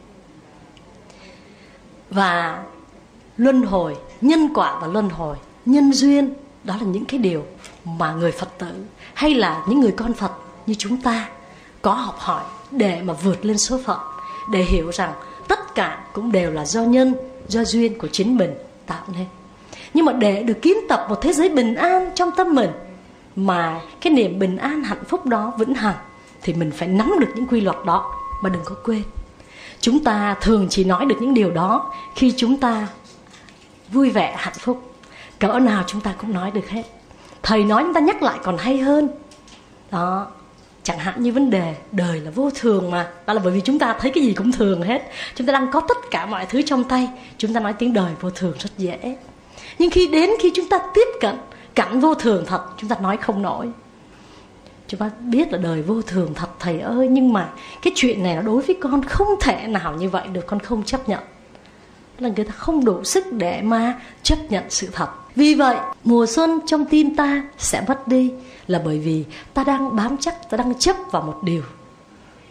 Và luân hồi, nhân quả và luân hồi, nhân duyên, đó là những cái điều mà người Phật tử hay là những người con Phật như chúng ta có học hỏi để mà vượt lên số phận, để hiểu rằng tất cả cũng đều là do nhân, do duyên của chính mình tạo nên. Nhưng mà để được kiến tập một thế giới bình an trong tâm mình, mà cái niềm bình an hạnh phúc đó vĩnh hằng, thì mình phải nắm được những quy luật đó. Mà đừng có quên, chúng ta thường chỉ nói được những điều đó khi chúng ta vui vẻ hạnh phúc. Cỡ nào chúng ta cũng nói được hết. Thầy nói chúng ta nhắc lại còn hay hơn. Đó, chẳng hạn như vấn đề đời là vô thường mà. Đó là bởi vì chúng ta thấy cái gì cũng thường hết. Chúng ta đang có tất cả mọi thứ trong tay. Chúng ta nói tiếng đời vô thường rất dễ. Nhưng khi đến khi chúng ta tiếp cận cảnh vô thường thật, chúng ta nói không nổi. Chúng ta biết là đời vô thường thật thầy ơi, nhưng mà cái chuyện này nó đối với con không thể nào như vậy được, con không chấp nhận. Là người ta không đủ sức để mà chấp nhận sự thật. Vì vậy mùa xuân trong tim ta sẽ mất đi, là bởi vì ta đang bám chắc, ta đang chấp vào một điều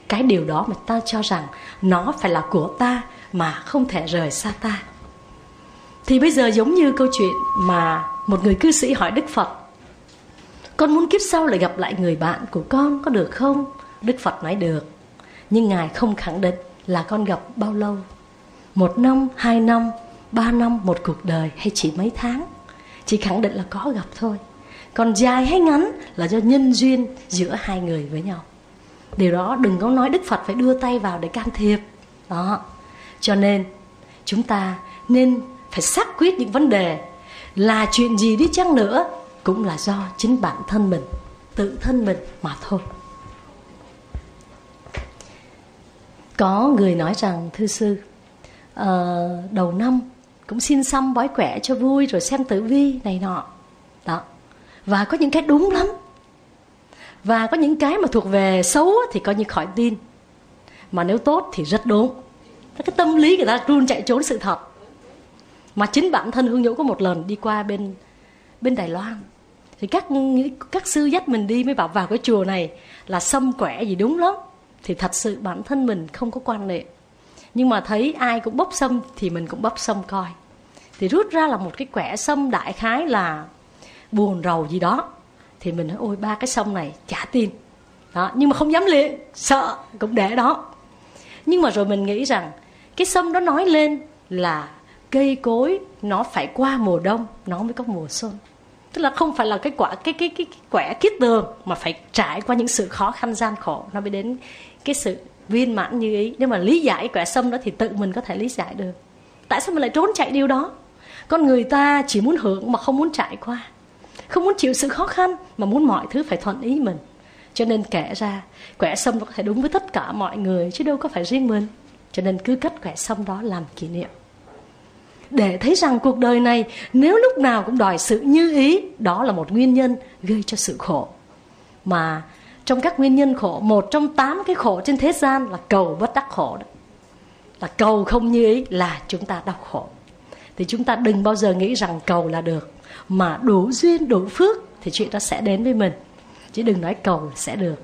cái điều đó mà ta cho rằng nó phải là của ta mà không thể rời xa ta. Thì bây giờ giống như câu chuyện mà một người cư sĩ hỏi Đức Phật: con muốn kiếp sau lại gặp lại người bạn của con, có được không? Đức Phật nói được, nhưng Ngài không khẳng định là con gặp bao lâu. Một năm, hai năm, ba năm, một cuộc đời hay chỉ mấy tháng. Chỉ khẳng định là có gặp thôi. Còn dài hay ngắn là do nhân duyên giữa hai người với nhau. Điều đó đừng có nói Đức Phật phải đưa tay vào để can thiệp. Đó. Cho nên chúng ta nên phải xác quyết những vấn đề là chuyện gì đi chăng nữa cũng là do chính bản thân mình, tự thân mình mà thôi. Có người nói rằng: thưa sư, uh, đầu năm cũng xin xăm bói quẻ cho vui, rồi xem tử vi này nọ. Đó. Và có những cái đúng lắm, và có những cái mà thuộc về xấu thì coi như khỏi tin, mà nếu tốt thì rất đúng. Cái tâm lý người ta luôn chạy trốn sự thật. Mà chính bản thân Hương Nhũ có một lần đi qua bên bên Đài Loan, thì các các sư dắt mình đi, mới bảo vào cái chùa này là xăm quẻ gì đúng lắm. Thì thật sự bản thân mình không có quan niệm, nhưng mà thấy ai cũng bốc xăm thì mình cũng bốc xăm coi. Thì rút ra là một cái quẻ xăm đại khái là buồn rầu gì đó. Thì mình nói ôi ba cái xăm này chả tin đó, nhưng mà không dám liền, sợ cũng để đó. Nhưng mà rồi mình nghĩ rằng cái xăm đó nói lên là cây cối nó phải qua mùa đông nó mới có mùa xuân. Tức là không phải là cái quả cái cái cái, cái quẻ kiết tường, mà phải trải qua những sự khó khăn gian khổ nó mới đến cái sự viên mãn như ý. Nếu mà lý giải quẻ xăm đó thì tự mình có thể lý giải được. Tại sao mình lại trốn chạy điều đó? Con người ta chỉ muốn hưởng mà không muốn trải qua, không muốn chịu sự khó khăn, mà muốn mọi thứ phải thuận ý mình. Cho nên kể ra quẻ xăm nó có thể đúng với tất cả mọi người, chứ đâu có phải riêng mình. Cho nên cứ cất quẻ xăm đó làm kỷ niệm, để thấy rằng cuộc đời này nếu lúc nào cũng đòi sự như ý, đó là một nguyên nhân gây cho sự khổ. Mà trong các nguyên nhân khổ, một trong tám cái khổ trên thế gian là cầu bất đắc khổ đó. Là cầu không như ý là chúng ta đau khổ. Thì chúng ta đừng bao giờ nghĩ rằng cầu là được, mà đủ duyên đủ phước thì chuyện đó sẽ đến với mình, chứ đừng nói cầu sẽ được.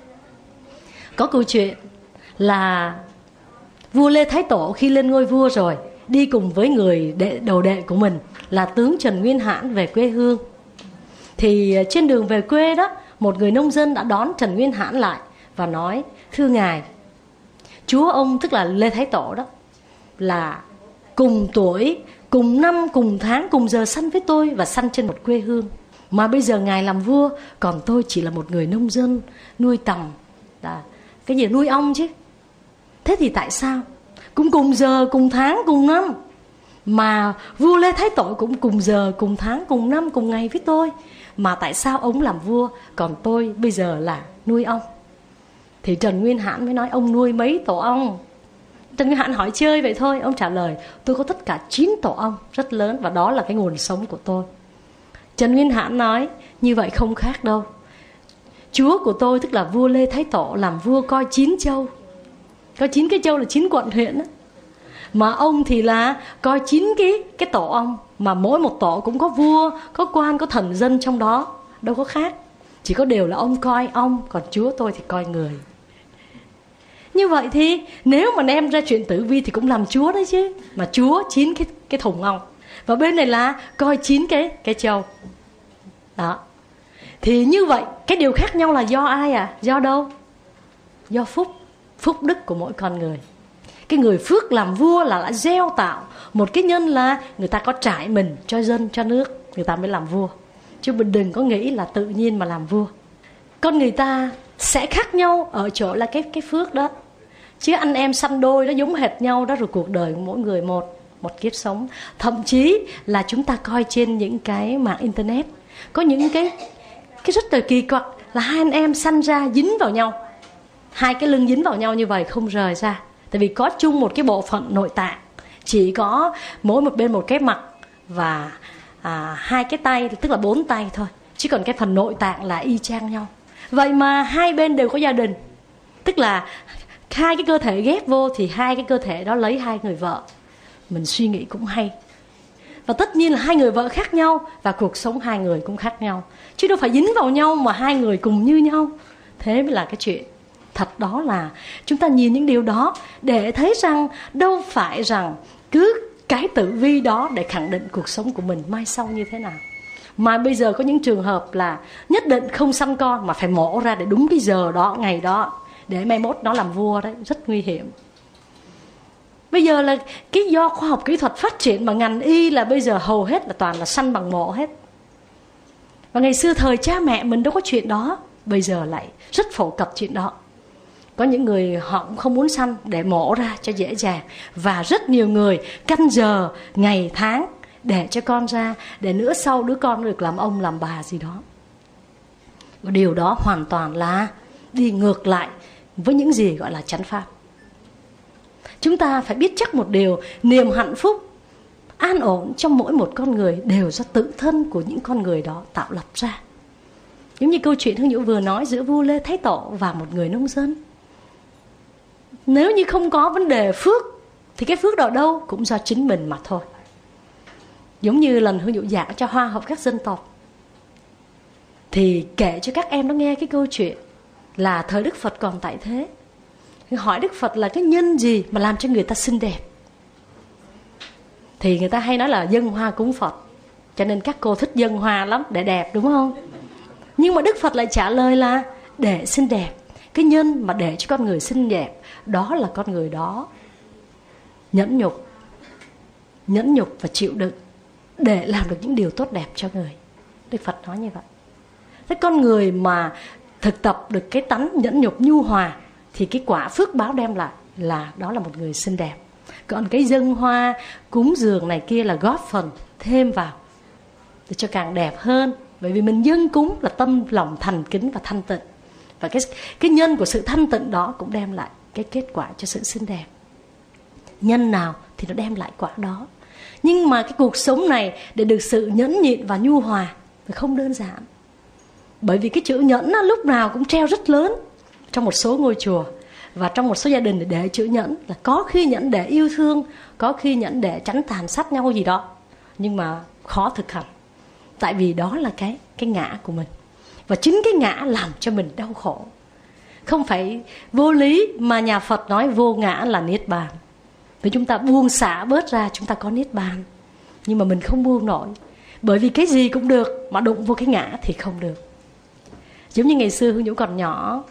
Có câu chuyện là vua Lê Thái Tổ khi lên ngôi vua rồi, đi cùng với người đệ, đầu đệ của mình là tướng Trần Nguyên Hãn về quê hương. Thì trên đường về quê đó, một người nông dân đã đón Trần Nguyên Hãn lại và nói: thưa ngài, chúa ông, tức là Lê Thái Tổ đó, là cùng tuổi, cùng năm, cùng tháng, cùng giờ sanh với tôi và sanh trên một quê hương. Mà bây giờ ngài làm vua, còn tôi chỉ là một người nông dân nuôi tầm, là cái gì nuôi ong chứ. Thế thì tại sao cũng cùng giờ, cùng tháng, cùng năm, mà vua Lê Thái Tổ cũng cùng giờ, cùng tháng, cùng năm, cùng ngày với tôi, mà tại sao ông làm vua, còn tôi bây giờ là nuôi ong? Thì Trần Nguyên Hãn mới nói: ông nuôi mấy tổ ong? Trần Nguyên Hãn hỏi chơi vậy thôi. Ông trả lời: tôi có tất cả chín tổ ong rất lớn, và đó là cái nguồn sống của tôi. Trần Nguyên Hãn nói: như vậy không khác đâu. Chúa của tôi, tức là vua Lê Thái Tổ, làm vua coi chín châu. Coi chín cái châu là chín quận huyện đó. Mà ông thì là coi chín cái, cái tổ ong, mà mỗi một tổ cũng có vua, có quan, có thần dân trong đó, đâu có khác. Chỉ có điều là ông coi ong, còn Chúa tôi thì coi người. Như vậy thì nếu mà đem ra chuyện tử vi thì cũng làm Chúa đấy chứ. Mà Chúa chín cái, cái thùng ong, và bên này là coi chín cái, cái châu. Đó. Thì như vậy cái điều khác nhau là do ai à? Do đâu? Do phúc, phúc đức của mỗi con người. Cái người phước làm vua là đã gieo tạo một cái nhân là người ta có trải mình cho dân, cho nước, người ta mới làm vua. Chứ mình đừng có nghĩ là tự nhiên mà làm vua. Con người ta sẽ khác nhau ở chỗ là cái, cái phước đó. Chứ anh em sanh đôi nó giống hệt nhau đó, rồi cuộc đời của mỗi người một, một kiếp sống. Thậm chí là chúng ta coi trên những cái mạng internet, có những cái, cái rất là kỳ quặc là hai anh em sanh ra dính vào nhau, hai cái lưng dính vào nhau như vậy không rời ra. Tại vì có chung một cái bộ phận nội tạng, chỉ có mỗi một bên một cái mặt và à, hai cái tay, tức là bốn tay thôi. Chứ còn cái phần nội tạng là y chang nhau. Vậy mà hai bên đều có gia đình. Tức là hai cái cơ thể ghép vô thì hai cái cơ thể đó lấy hai người vợ. Mình suy nghĩ cũng hay. Và tất nhiên là hai người vợ khác nhau, và cuộc sống hai người cũng khác nhau. Chứ đâu phải dính vào nhau mà hai người cùng như nhau. Thế mới là cái chuyện. Thật đó là chúng ta nhìn những điều đó để thấy rằng đâu phải rằng cứ cái tử vi đó để khẳng định cuộc sống của mình mai sau như thế nào. Mà bây giờ có những trường hợp là nhất định không sanh con mà phải mổ ra để đúng cái giờ đó, ngày đó, để mai mốt nó làm vua đấy, rất nguy hiểm. Bây giờ là cái do khoa học kỹ thuật phát triển mà ngành y là bây giờ hầu hết là toàn là sanh bằng mổ hết. Và ngày xưa thời cha mẹ mình đâu có chuyện đó, bây giờ lại rất phổ cập chuyện đó. Có những người họ cũng không muốn sanh để mổ ra cho dễ dàng. Và rất nhiều người canh giờ, ngày, tháng để cho con ra, để nữa sau đứa con được làm ông, làm bà gì đó. Và điều đó hoàn toàn là đi ngược lại với những gì gọi là chánh pháp. Chúng ta phải biết chắc một điều, niềm hạnh phúc, an ổn trong mỗi một con người đều do tự thân của những con người đó tạo lập ra. Giống như câu chuyện Hương Nhũ vừa nói giữa vua Lê Thái Tổ và một người nông dân. Nếu như không có vấn đề phước thì cái phước đó đâu cũng do chính mình mà thôi. Giống như lần Hương Nhũ giảng cho Hoa hậu các dân tộc, thì kể cho các em nó nghe cái câu chuyện là thời Đức Phật còn tại thế. Hỏi Đức Phật là cái nhân gì mà làm cho người ta xinh đẹp. Thì người ta hay nói là dâng hoa cúng Phật, cho nên các cô thích dâng hoa lắm để đẹp, đúng không? Nhưng mà Đức Phật lại trả lời là để xinh đẹp, cái nhân mà để cho con người xinh đẹp đó là con người đó nhẫn nhục, nhẫn nhục và chịu đựng để làm được những điều tốt đẹp cho người. Đức Phật nói như vậy. Thế con người mà thực tập được cái tánh nhẫn nhục nhu hòa thì cái quả phước báo đem lại là đó là một người xinh đẹp. Còn cái dâng hoa cúng dường này kia là góp phần thêm vào để cho càng đẹp hơn. Bởi vì mình dâng cúng là tâm lòng thành kính và thanh tịnh. Và cái, cái nhân của sự thanh tịnh đó cũng đem lại cái kết quả cho sự xinh đẹp. Nhân nào thì nó đem lại quả đó. Nhưng mà cái cuộc sống này để được sự nhẫn nhịn và nhu hòa thì không đơn giản. Bởi vì cái chữ nhẫn á, lúc nào cũng treo rất lớn trong một số ngôi chùa. Và trong một số gia đình để chữ nhẫn là có khi nhẫn để yêu thương, có khi nhẫn để tránh tàn sát nhau gì đó. Nhưng mà khó thực hành. Tại vì đó là cái, cái ngã của mình. Và chính cái ngã làm cho mình đau khổ. Không phải vô lý mà nhà Phật nói vô ngã là niết bàn. Nếu chúng ta buông xả bớt ra chúng ta có niết bàn. Nhưng mà mình không buông nổi. Bởi vì cái gì cũng được mà đụng vô cái ngã thì không được. Giống như ngày xưa Hương Nhũ còn nhỏ,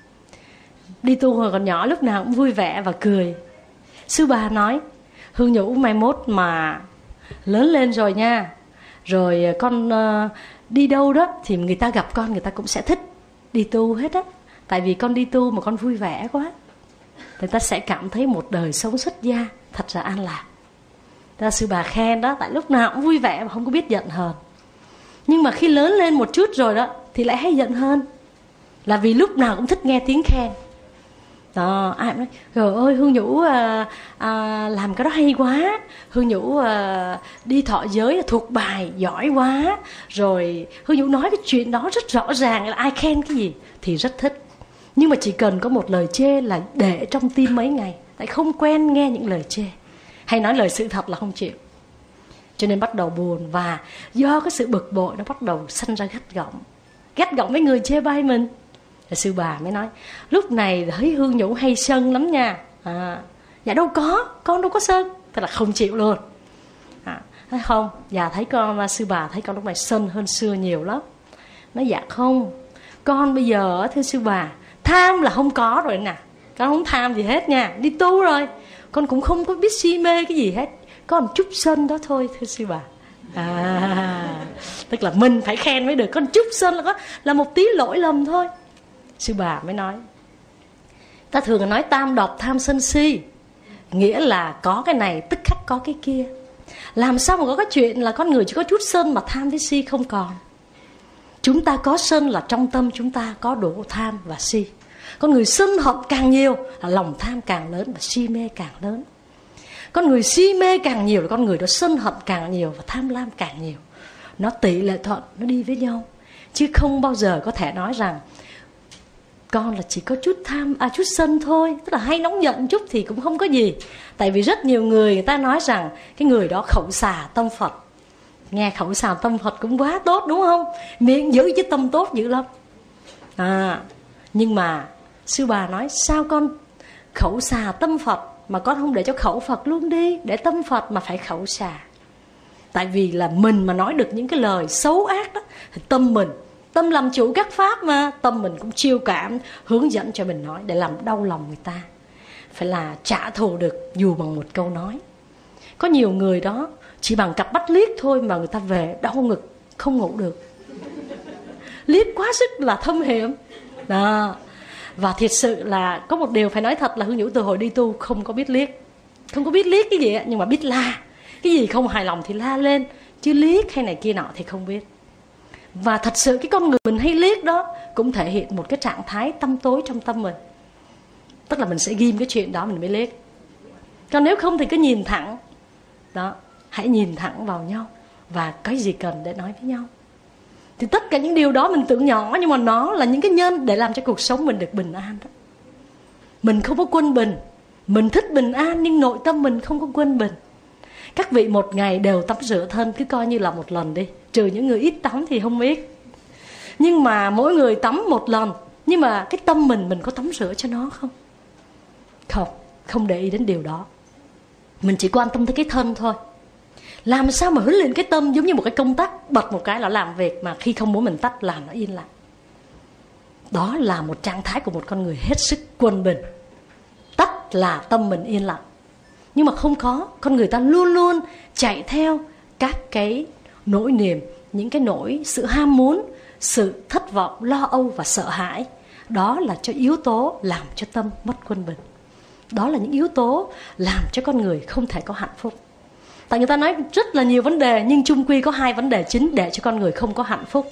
đi tu hồi còn nhỏ lúc nào cũng vui vẻ và cười. Sư bà nói Hương Nhũ mai mốt mà lớn lên rồi nha, rồi con uh, đi đâu đó thì người ta gặp con người ta cũng sẽ thích đi tu hết á. Tại vì con đi tu mà con vui vẻ quá, người ta sẽ cảm thấy một đời sống xuất gia thật là an lạc. Ta sư bà khen đó, tại lúc nào cũng vui vẻ mà không có biết giận hờn. Nhưng mà khi lớn lên một chút rồi đó thì lại hay giận hơn, là vì lúc nào cũng thích nghe tiếng khen. Đó, ai cũng nói trời ơi Hương Nhũ à, à, làm cái đó hay quá, Hương Nhũ à, đi thọ giới thuộc bài giỏi quá, rồi Hương Nhũ nói cái chuyện đó rất rõ ràng, là ai khen cái gì thì rất thích. Nhưng mà chỉ cần có một lời chê là để trong tim mấy ngày, tại không quen nghe những lời chê, hay nói lời sự thật là không chịu. Cho nên bắt đầu buồn, và do cái sự bực bội nó bắt đầu sanh ra gắt gỏng, gắt gỏng với người chê bai mình. Rồi sư bà mới nói lúc này thấy Hương Nhũ hay sân lắm nha. À, dạ đâu có, con đâu có sân. Thế là không chịu luôn. À, thấy không, dạ thấy con, sư bà thấy con lúc này sân hơn xưa nhiều lắm. Nói dạ không, con bây giờ thưa sư bà tham là không có rồi nè, con không tham gì hết nha, đi tu rồi con cũng không có biết si mê cái gì hết, có một chút sân đó thôi thưa sư bà. À, tức là mình phải khen mới được, con chút sân là có là một tí lỗi lầm thôi. Sư bà mới nói ta thường nói tam độc tham sân si, nghĩa là có cái này tức khắc có cái kia. Làm sao mà có cái chuyện là con người chỉ có chút sân mà tham với si không còn. Chúng ta có sân là trong tâm chúng ta có đủ tham và si. Con người sân hận càng nhiều là lòng tham càng lớn và si mê càng lớn. Con người si mê càng nhiều là con người đó sân hận càng nhiều và tham lam càng nhiều. Nó tỷ lệ thuận, nó đi với nhau. Chứ không bao giờ có thể nói rằng con là chỉ có chút tham, à chút sân thôi, tức là hay nóng giận chút thì cũng không có gì. Tại vì rất nhiều người người ta nói rằng cái người đó khẩu xà tâm Phật. Nghe khẩu xà tâm Phật cũng quá tốt đúng không? Miệng giữ chứ tâm tốt dữ lắm. À, nhưng mà Sư bà nói sao con khẩu xà tâm Phật mà con không để cho khẩu Phật luôn đi, để tâm Phật mà phải khẩu xà. Tại vì là mình mà nói được những cái lời xấu ác đó thì tâm mình, tâm làm chủ các pháp mà, tâm mình cũng chiêu cảm hướng dẫn cho mình nói để làm đau lòng người ta. Phải là trả thù được dù bằng một câu nói. Có nhiều người đó chỉ bằng cặp mắt liếc thôi mà người ta về đau ngực không ngủ được. Liếc quá sức là thâm hiểm đó. Và thiệt sự là có một điều phải nói thật là Hương Nhũ từ hồi đi tu không có biết liếc. Không có biết liếc cái gì nhưng mà biết la. Cái gì không hài lòng thì la lên, chứ liếc hay này kia nọ thì không biết. Và thật sự cái con người mình hay liếc đó cũng thể hiện một cái trạng thái tăm tối trong tâm mình. Tức là mình sẽ ghim cái chuyện đó mình mới liếc. Còn nếu không thì cứ nhìn thẳng đó, hãy nhìn thẳng vào nhau và cái gì cần để nói với nhau. Thì tất cả những điều đó mình tưởng nhỏ nhưng mà nó là những cái nhân để làm cho cuộc sống mình được bình an đó. Mình không có quân bình, mình thích bình an nhưng nội tâm mình không có quân bình. Các vị một ngày đều tắm rửa thân, cứ coi như là một lần đi. Trừ những người ít tắm thì không biết. Nhưng mà mỗi người tắm một lần. Nhưng mà cái tâm mình, mình có tắm rửa cho nó không? Không, không để ý đến điều đó. Mình chỉ quan tâm tới cái thân thôi. Làm sao mà huấn luyện cái tâm giống như một cái công tắc, bật một cái là làm việc mà khi không muốn mình tắt làm nó yên lặng. Đó là một trạng thái của một con người hết sức quân bình. Tắt là tâm mình yên lặng. Nhưng mà không có, con người ta luôn luôn chạy theo các cái nỗi niềm, những cái nỗi sự ham muốn, sự thất vọng, lo âu và sợ hãi. Đó là cho yếu tố làm cho tâm mất quân bình. Đó là những yếu tố làm cho con người không thể có hạnh phúc. Tại người ta nói rất là nhiều vấn đề, nhưng chung quy có hai vấn đề chính để cho con người không có hạnh phúc.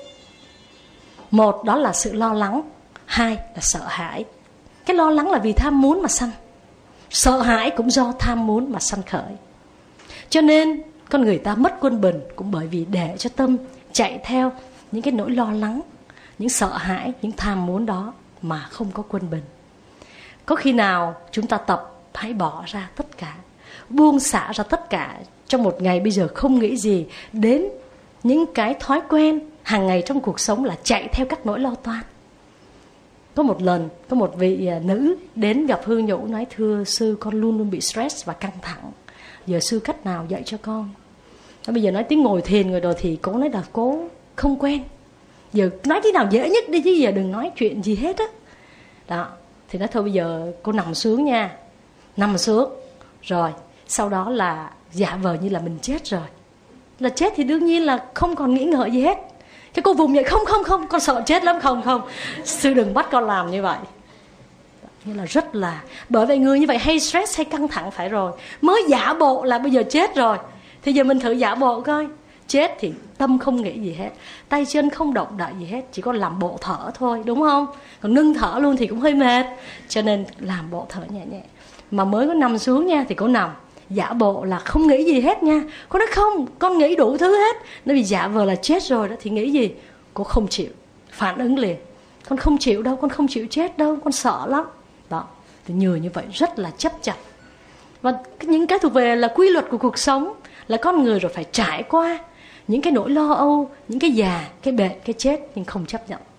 Một đó là sự lo lắng, hai là sợ hãi. Cái lo lắng là vì tham muốn mà sanh, sợ hãi cũng do tham muốn mà sanh khởi. Cho nên con người ta mất quân bình cũng bởi vì để cho tâm chạy theo những cái nỗi lo lắng, những sợ hãi, những tham muốn đó mà không có quân bình. Có khi nào chúng ta tập hãy bỏ ra tất cả, buông xả ra tất cả trong một ngày bây giờ, không nghĩ gì đến những cái thói quen hàng ngày trong cuộc sống là chạy theo các nỗi lo toan. Có một lần, có một vị nữ đến gặp Hương Nhũ nói: thưa sư, con luôn luôn bị stress và căng thẳng. Giờ sư cách nào dạy cho con? Nó bây giờ nói tiếng ngồi thiền rồi, rồi thì cố nói là cố không quen. Giờ nói thế nào dễ nhất đi chứ giờ đừng nói chuyện gì hết á. Đó, thì nói thôi bây giờ cô nằm xuống nha. Nằm xuống rồi sau đó là giả vờ như là mình chết rồi. Là chết thì đương nhiên là không còn nghĩ ngợi gì hết. Cái cô vùng dậy: không không không, con sợ chết lắm, không không, sư đừng bắt con làm như vậy. Như là rất là, bởi vậy người như vậy hay stress hay căng thẳng phải rồi. Mới giả bộ là bây giờ chết rồi, thì giờ mình thử giả bộ coi. Chết thì tâm không nghĩ gì hết, tay chân không động đậy gì hết, chỉ có làm bộ thở thôi, đúng không? Còn ngưng thở luôn thì cũng hơi mệt, cho nên làm bộ thở nhẹ nhẹ. Mà mới có nằm xuống nha thì cô nằm giả bộ là không nghĩ gì hết nha. Cô nói không, con nghĩ đủ thứ hết. Nó vì giả vờ là chết rồi đó thì nghĩ gì? Cô không chịu, phản ứng liền: con không chịu đâu, con không chịu chết đâu, con sợ lắm. Đó, thì người như vậy rất là chấp chặt. Và những cái thuộc về là quy luật của cuộc sống, là con người rồi phải trải qua những cái nỗi lo âu, những cái già, cái bệnh, cái chết, nhưng không chấp nhận.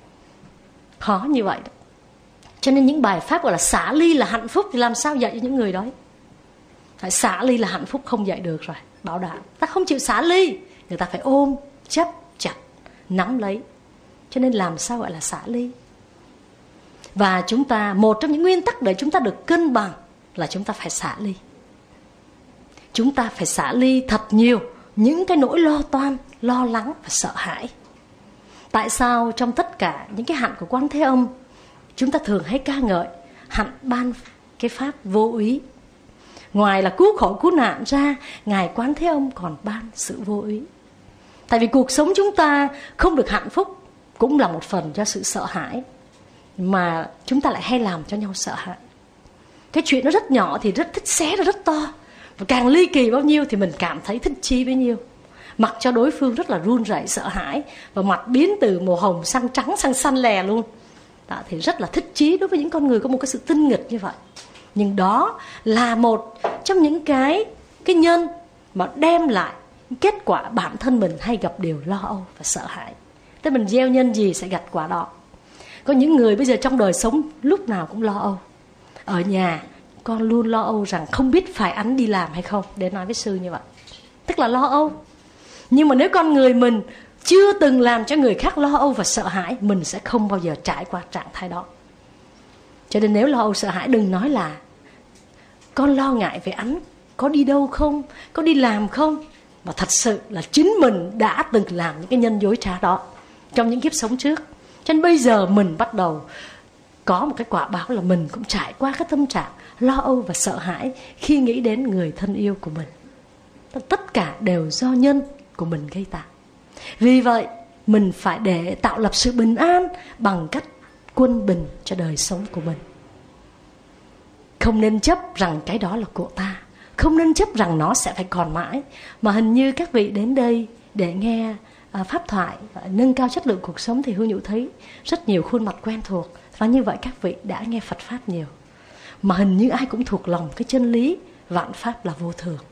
Khó như vậy đó. Cho nên những bài pháp gọi là xả ly là hạnh phúc thì làm sao dạy cho những người đó? Phải xả ly là hạnh phúc không dạy được rồi, bảo đảm. Ta không chịu xả ly, người ta phải ôm, chấp chặt, nắm lấy. Cho nên làm sao gọi là xả ly? Và chúng ta, một trong những nguyên tắc để chúng ta được cân bằng là chúng ta phải xả ly. Chúng ta phải xả ly thật nhiều những cái nỗi lo toan, lo lắng và sợ hãi. Tại sao trong tất cả những cái hạnh của Quán Thế Âm, chúng ta thường hay ca ngợi hạnh ban cái pháp vô úy? Ngoài là cứu khổ cứu nạn ra, Ngài Quán Thế Âm còn ban sự vô úy. Tại vì cuộc sống chúng ta không được hạnh phúc cũng là một phần do sự sợ hãi, mà chúng ta lại hay làm cho nhau sợ hãi. Cái chuyện nó rất nhỏ thì rất thích xé ra rất to, và càng ly kỳ bao nhiêu thì mình cảm thấy thích chi bấy nhiêu. Mặc cho đối phương rất là run rẩy sợ hãi, và mặt biến từ màu hồng sang trắng sang xanh lè luôn. Đó, thì rất là thích chí đối với những con người có một cái sự tinh nghịch như vậy. Nhưng đó là một trong những cái cái nhân mà đem lại kết quả bản thân mình hay gặp điều lo âu và sợ hãi. Thế mình gieo nhân gì sẽ gặt quả đó. Có những người bây giờ trong đời sống lúc nào cũng lo âu. Ở nhà con luôn lo âu rằng không biết phải anh đi làm hay không, để nói với sư như vậy. Tức là lo âu. Nhưng mà nếu con người mình chưa từng làm cho người khác lo âu và sợ hãi, mình sẽ không bao giờ trải qua trạng thái đó. Cho nên nếu lo âu sợ hãi, đừng nói là con lo ngại về anh có đi đâu không, có đi làm không. Mà thật sự là chính mình đã từng làm những cái nhân dối trá đó trong những kiếp sống trước. Cho nên bây giờ mình bắt đầu có một cái quả báo là mình cũng trải qua cái tâm trạng lo âu và sợ hãi khi nghĩ đến người thân yêu của mình. Tất cả đều do nhân của mình gây tạo. Vì vậy mình phải để tạo lập sự bình an bằng cách quân bình cho đời sống của mình. Không nên chấp rằng cái đó là của ta, không nên chấp rằng nó sẽ phải còn mãi. Mà hình như các vị đến đây để nghe à, pháp thoại và nâng cao chất lượng cuộc sống thì Hương Nhũ thấy rất nhiều khuôn mặt quen thuộc. Và như vậy các vị đã nghe Phật Pháp nhiều. Mà hình như ai cũng thuộc lòng cái chân lý vạn pháp là vô thường.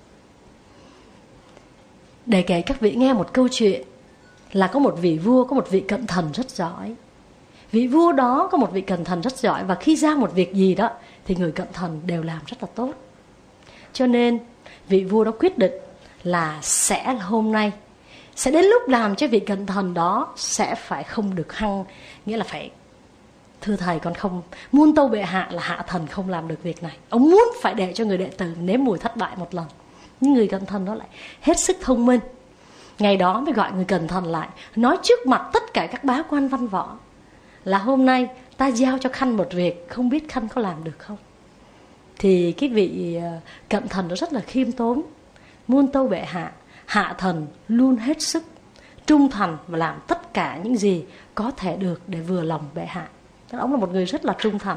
Để kể các vị nghe một câu chuyện là có một vị vua, có một vị cận thần rất giỏi. Vị vua đó có một vị cận thần rất giỏi, và khi ra một việc gì đó thì người cận thần đều làm rất là tốt. Cho nên vị vua đó quyết định là sẽ là hôm nay, sẽ đến lúc làm cho vị cận thần đó sẽ phải không được hăng. Nghĩa là phải, thưa thầy con không, muôn tâu bệ hạ là hạ thần không làm được việc này. Ông muốn phải để cho người đệ tử nếm mùi thất bại một lần. Nhưng người cận thần đó lại hết sức thông minh. Ngày đó mới gọi người cận thần lại, nói trước mặt tất cả các bá quan văn võ là hôm nay ta giao cho Khanh một việc, không biết Khanh có làm được không. Thì cái vị cận thần đó rất là khiêm tốn. Muôn tâu bệ hạ, hạ thần luôn hết sức trung thành và làm tất cả những gì có thể được để vừa lòng bệ hạ. Ông là một người rất là trung thành.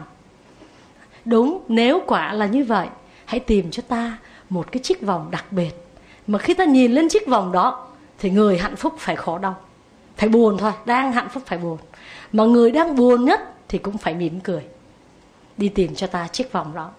Đúng, nếu quả là như vậy, hãy tìm cho ta một cái chiếc vòng đặc biệt, mà khi ta nhìn lên chiếc vòng đó thì người hạnh phúc phải khổ đau, phải buồn thôi, đang hạnh phúc phải buồn. Mà người đang buồn nhất thì cũng phải mỉm cười. Đi tìm cho ta chiếc vòng đó.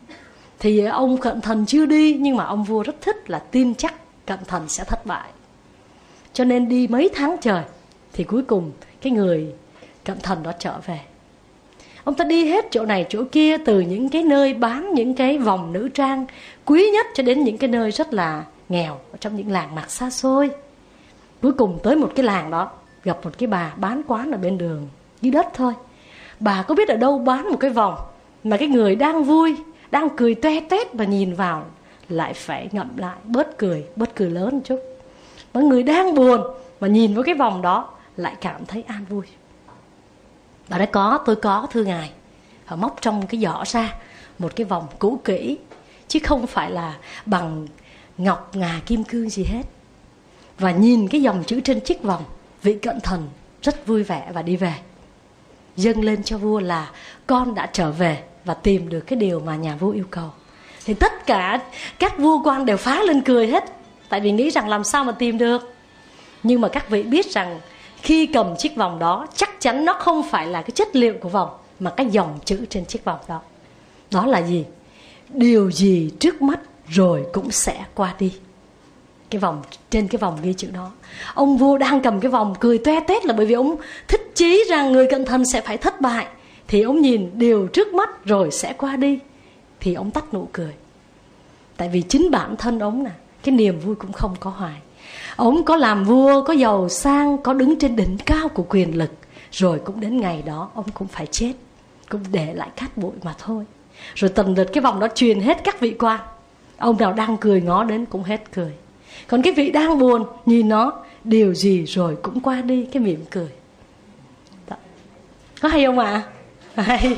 Thì ông cận thần chưa đi, nhưng mà ông vua rất thích là tin chắc cận thần sẽ thất bại. Cho nên đi mấy tháng trời thì cuối cùng cái người cận thần đó trở về. Ông ta đi hết chỗ này chỗ kia, từ những cái nơi bán những cái vòng nữ trang quý nhất cho đến những cái nơi rất là nghèo, ở trong những làng mạc xa xôi. Cuối cùng tới một cái làng đó, gặp một cái bà bán quán ở bên đường dưới đất thôi. Bà có biết ở đâu bán một cái vòng mà cái người đang vui, đang cười toe toét và nhìn vào lại phải ngậm lại, bớt cười, bớt cười lớn một chút. Mà người đang buồn mà nhìn vào cái vòng đó lại cảm thấy an vui. Bà nói có, tôi có thưa ngài. Họ móc trong cái giỏ ra một cái vòng cũ kỹ, chứ không phải là bằng ngọc ngà kim cương gì hết. Và nhìn cái dòng chữ trên chiếc vòng, vị cận thần rất vui vẻ và đi về, dâng lên cho vua là con đã trở về và tìm được cái điều mà nhà vua yêu cầu. Thì tất cả các vua quan đều phá lên cười hết, tại vì nghĩ rằng làm sao mà tìm được. Nhưng mà các vị biết rằng khi cầm chiếc vòng đó, chắc chắn nó không phải là cái chất liệu của vòng, mà cái dòng chữ trên chiếc vòng đó. Đó là gì? Điều gì trước mắt rồi cũng sẽ qua đi. Cái vòng, trên cái vòng ghi chữ đó. Ông vua đang cầm cái vòng cười toe toét là bởi vì ông thích chí rằng người cận thần sẽ phải thất bại. Thì ông nhìn điều trước mắt rồi sẽ qua đi, thì ông tắt nụ cười. Tại vì chính bản thân ông nè, cái niềm vui cũng không có hoài. Ông có làm vua, có giàu sang, có đứng trên đỉnh cao của quyền lực, rồi cũng đến ngày đó ông cũng phải chết, cũng để lại cát bụi mà thôi. Rồi tần lượt cái vòng đó truyền hết các vị quan. Ông nào đang cười ngó đến cũng hết cười. Còn cái vị đang buồn nhìn nó, điều gì rồi cũng qua đi, cái mỉm cười đó. Có hay không ạ? À? Hay.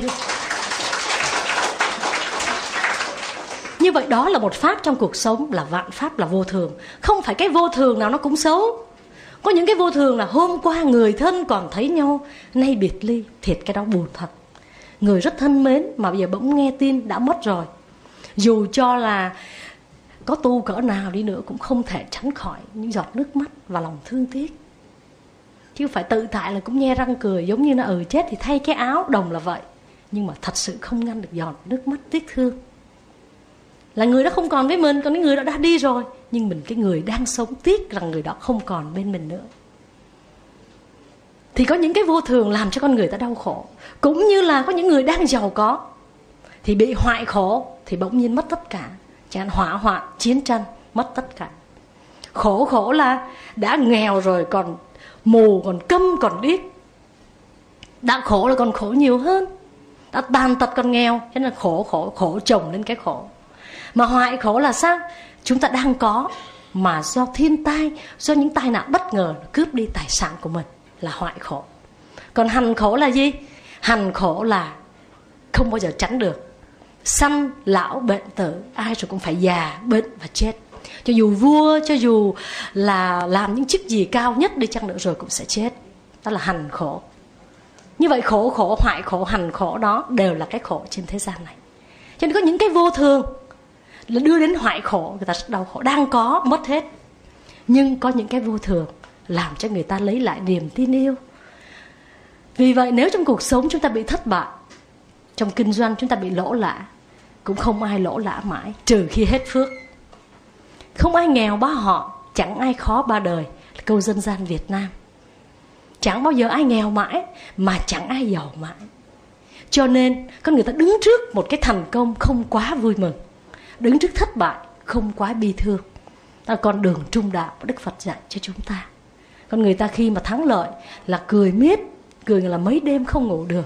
Như vậy đó là một pháp trong cuộc sống, là vạn pháp là vô thường. Không phải cái vô thường nào nó cũng xấu. Có những cái vô thường là hôm qua người thân còn thấy nhau, nay biệt ly, thiệt cái đó buồn thật. Người rất thân mến mà bây giờ bỗng nghe tin đã mất rồi. Dù cho là có tu cỡ nào đi nữa cũng không thể tránh khỏi những giọt nước mắt và lòng thương tiếc. Chứ phải tự tại là cũng nhe răng cười, giống như nó ừ chết thì thay cái áo, đồng là vậy. Nhưng mà thật sự không ngăn được giọt nước mắt tiếc thương. Là người đó không còn với mình, còn cái người đó đã đi rồi, nhưng mình cái người đang sống tiếc rằng người đó không còn bên mình nữa. thì có những cái vô thường làm cho con người ta đau khổ. Cũng như là có những người đang giàu có thì bị hoại khổ, thì bỗng nhiên mất tất cả. Chẳng hạn hỏa hoạn, chiến tranh, mất tất cả. Khổ khổ là đã nghèo rồi còn mù, còn câm, còn điếc. Đã khổ là còn khổ nhiều hơn. Đã tàn tật còn nghèo, thế là khổ khổ khổ chồng lên cái khổ. Mà hoại khổ là sao? Chúng ta đang có mà do thiên tai, do những tai nạn bất ngờ cướp đi tài sản của mình, là hoại khổ. Còn hành khổ là gì? Hành khổ là không bao giờ tránh được. Sanh lão bệnh tử, ai rồi cũng phải già, bệnh và chết. Cho dù vua, cho dù là làm những chức gì cao nhất đi chăng nữa rồi cũng sẽ chết. Đó là hành khổ. Như vậy khổ khổ, hoại khổ, hành khổ đó đều là cái khổ trên thế gian này. Cho nên có những cái vô thường là đưa đến hoại khổ, người ta rất đau khổ. Đang có, mất hết. Nhưng có những cái vô thường làm cho người ta lấy lại niềm tin yêu. Vì vậy nếu trong cuộc sống chúng ta bị thất bại, trong kinh doanh chúng ta bị lỗ lã, cũng không ai lỗ lã mãi, trừ khi hết phước. Không ai nghèo ba họ, chẳng ai khó ba đời, là câu dân gian Việt Nam. Chẳng bao giờ ai nghèo mãi, mà chẳng ai giàu mãi. Cho nên con người ta đứng trước một cái thành công không quá vui mừng, đứng trước thất bại không quá bi thương. Đó là con đường trung đạo Đức Phật dạy cho chúng ta. Con người ta khi mà thắng lợi là cười miết, cười là mấy đêm không ngủ được.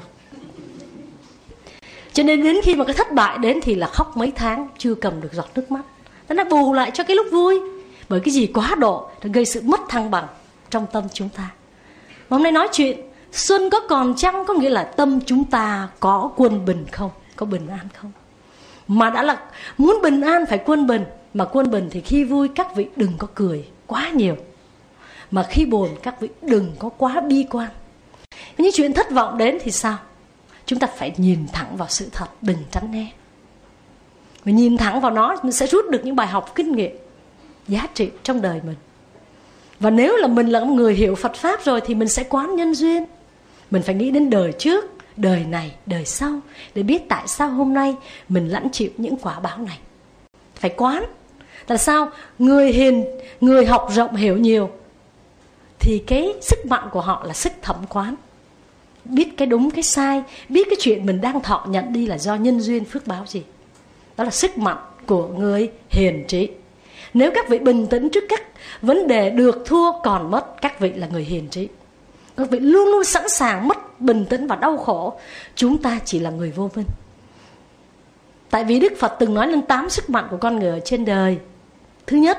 Cho nên đến khi mà cái thất bại đến thì là khóc mấy tháng chưa cầm được giọt nước mắt. Nó bù lại cho cái lúc vui. Bởi cái gì quá độ nó gây sự mất thăng bằng trong tâm chúng ta. Mà hôm nay nói chuyện xuân có còn chăng, có nghĩa là tâm chúng ta có quân bình không, có bình an không. Mà đã là muốn bình an phải quân bình. Mà quân bình thì khi vui các vị đừng có cười quá nhiều, mà khi buồn các vị đừng có quá bi quan. Những chuyện thất vọng đến thì sao? Chúng ta phải nhìn thẳng vào sự thật, đừng tránh né. Mình nhìn thẳng vào nó, mình sẽ rút được những bài học kinh nghiệm giá trị trong đời mình. Và nếu là mình là một người hiểu Phật Pháp rồi thì mình sẽ quán nhân duyên. Mình phải nghĩ đến đời trước, đời này, đời sau, để biết tại sao hôm nay mình lãnh chịu những quả báo này. Phải quán. Tại sao? Người hiền, người học rộng hiểu nhiều thì cái sức mạnh của họ là sức thẩm quán. Biết cái đúng, cái sai, biết cái chuyện mình đang thọ nhận đi là do nhân duyên phước báo gì. Đó là sức mạnh của người hiền trí. Nếu các vị bình tĩnh trước các vấn đề được thua còn mất, các vị là người hiền trí. Các vị luôn luôn sẵn sàng mất bình tĩnh và đau khổ. Chúng ta chỉ là người vô minh. Tại vì Đức Phật từng nói lên tám sức mạnh của con người ở trên đời. Thứ nhất,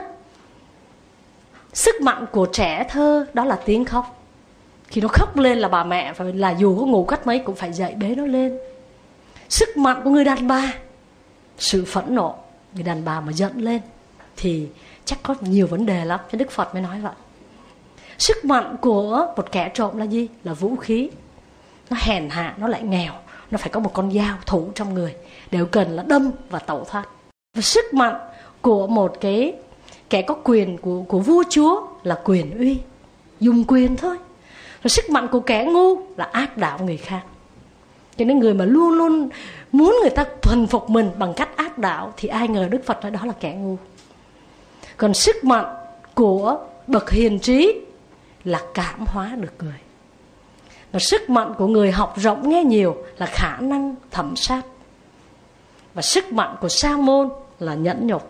sức mạnh của trẻ thơ đó là tiếng khóc. Khi nó khóc lên là bà mẹ phải là dù có ngủ cách mấy cũng phải dậy bế nó lên. Sức mạnh của người đàn bà, sự phẫn nộ. Người đàn bà mà giận lên thì chắc có nhiều vấn đề lắm, cho Đức Phật mới nói vậy. Sức mạnh của một kẻ trộm là gì? Là vũ khí. Nó hèn hạ, nó lại nghèo, nó phải có một con dao thủ trong người, đều cần là đâm và tẩu thoát. Và sức mạnh của một cái kẻ có quyền, của, của vua chúa là quyền uy, dùng quyền thôi. Và sức mạnh của kẻ ngu là áp đảo người khác. Cho nên người mà luôn luôn muốn người ta thuần phục mình bằng cách áp đảo thì ai ngờ Đức Phật nói đó là kẻ ngu. Còn sức mạnh của bậc hiền trí là cảm hóa được người. Và sức mạnh của người học rộng nghe nhiều là khả năng thẩm sát. Và sức mạnh của sa môn là nhẫn nhục.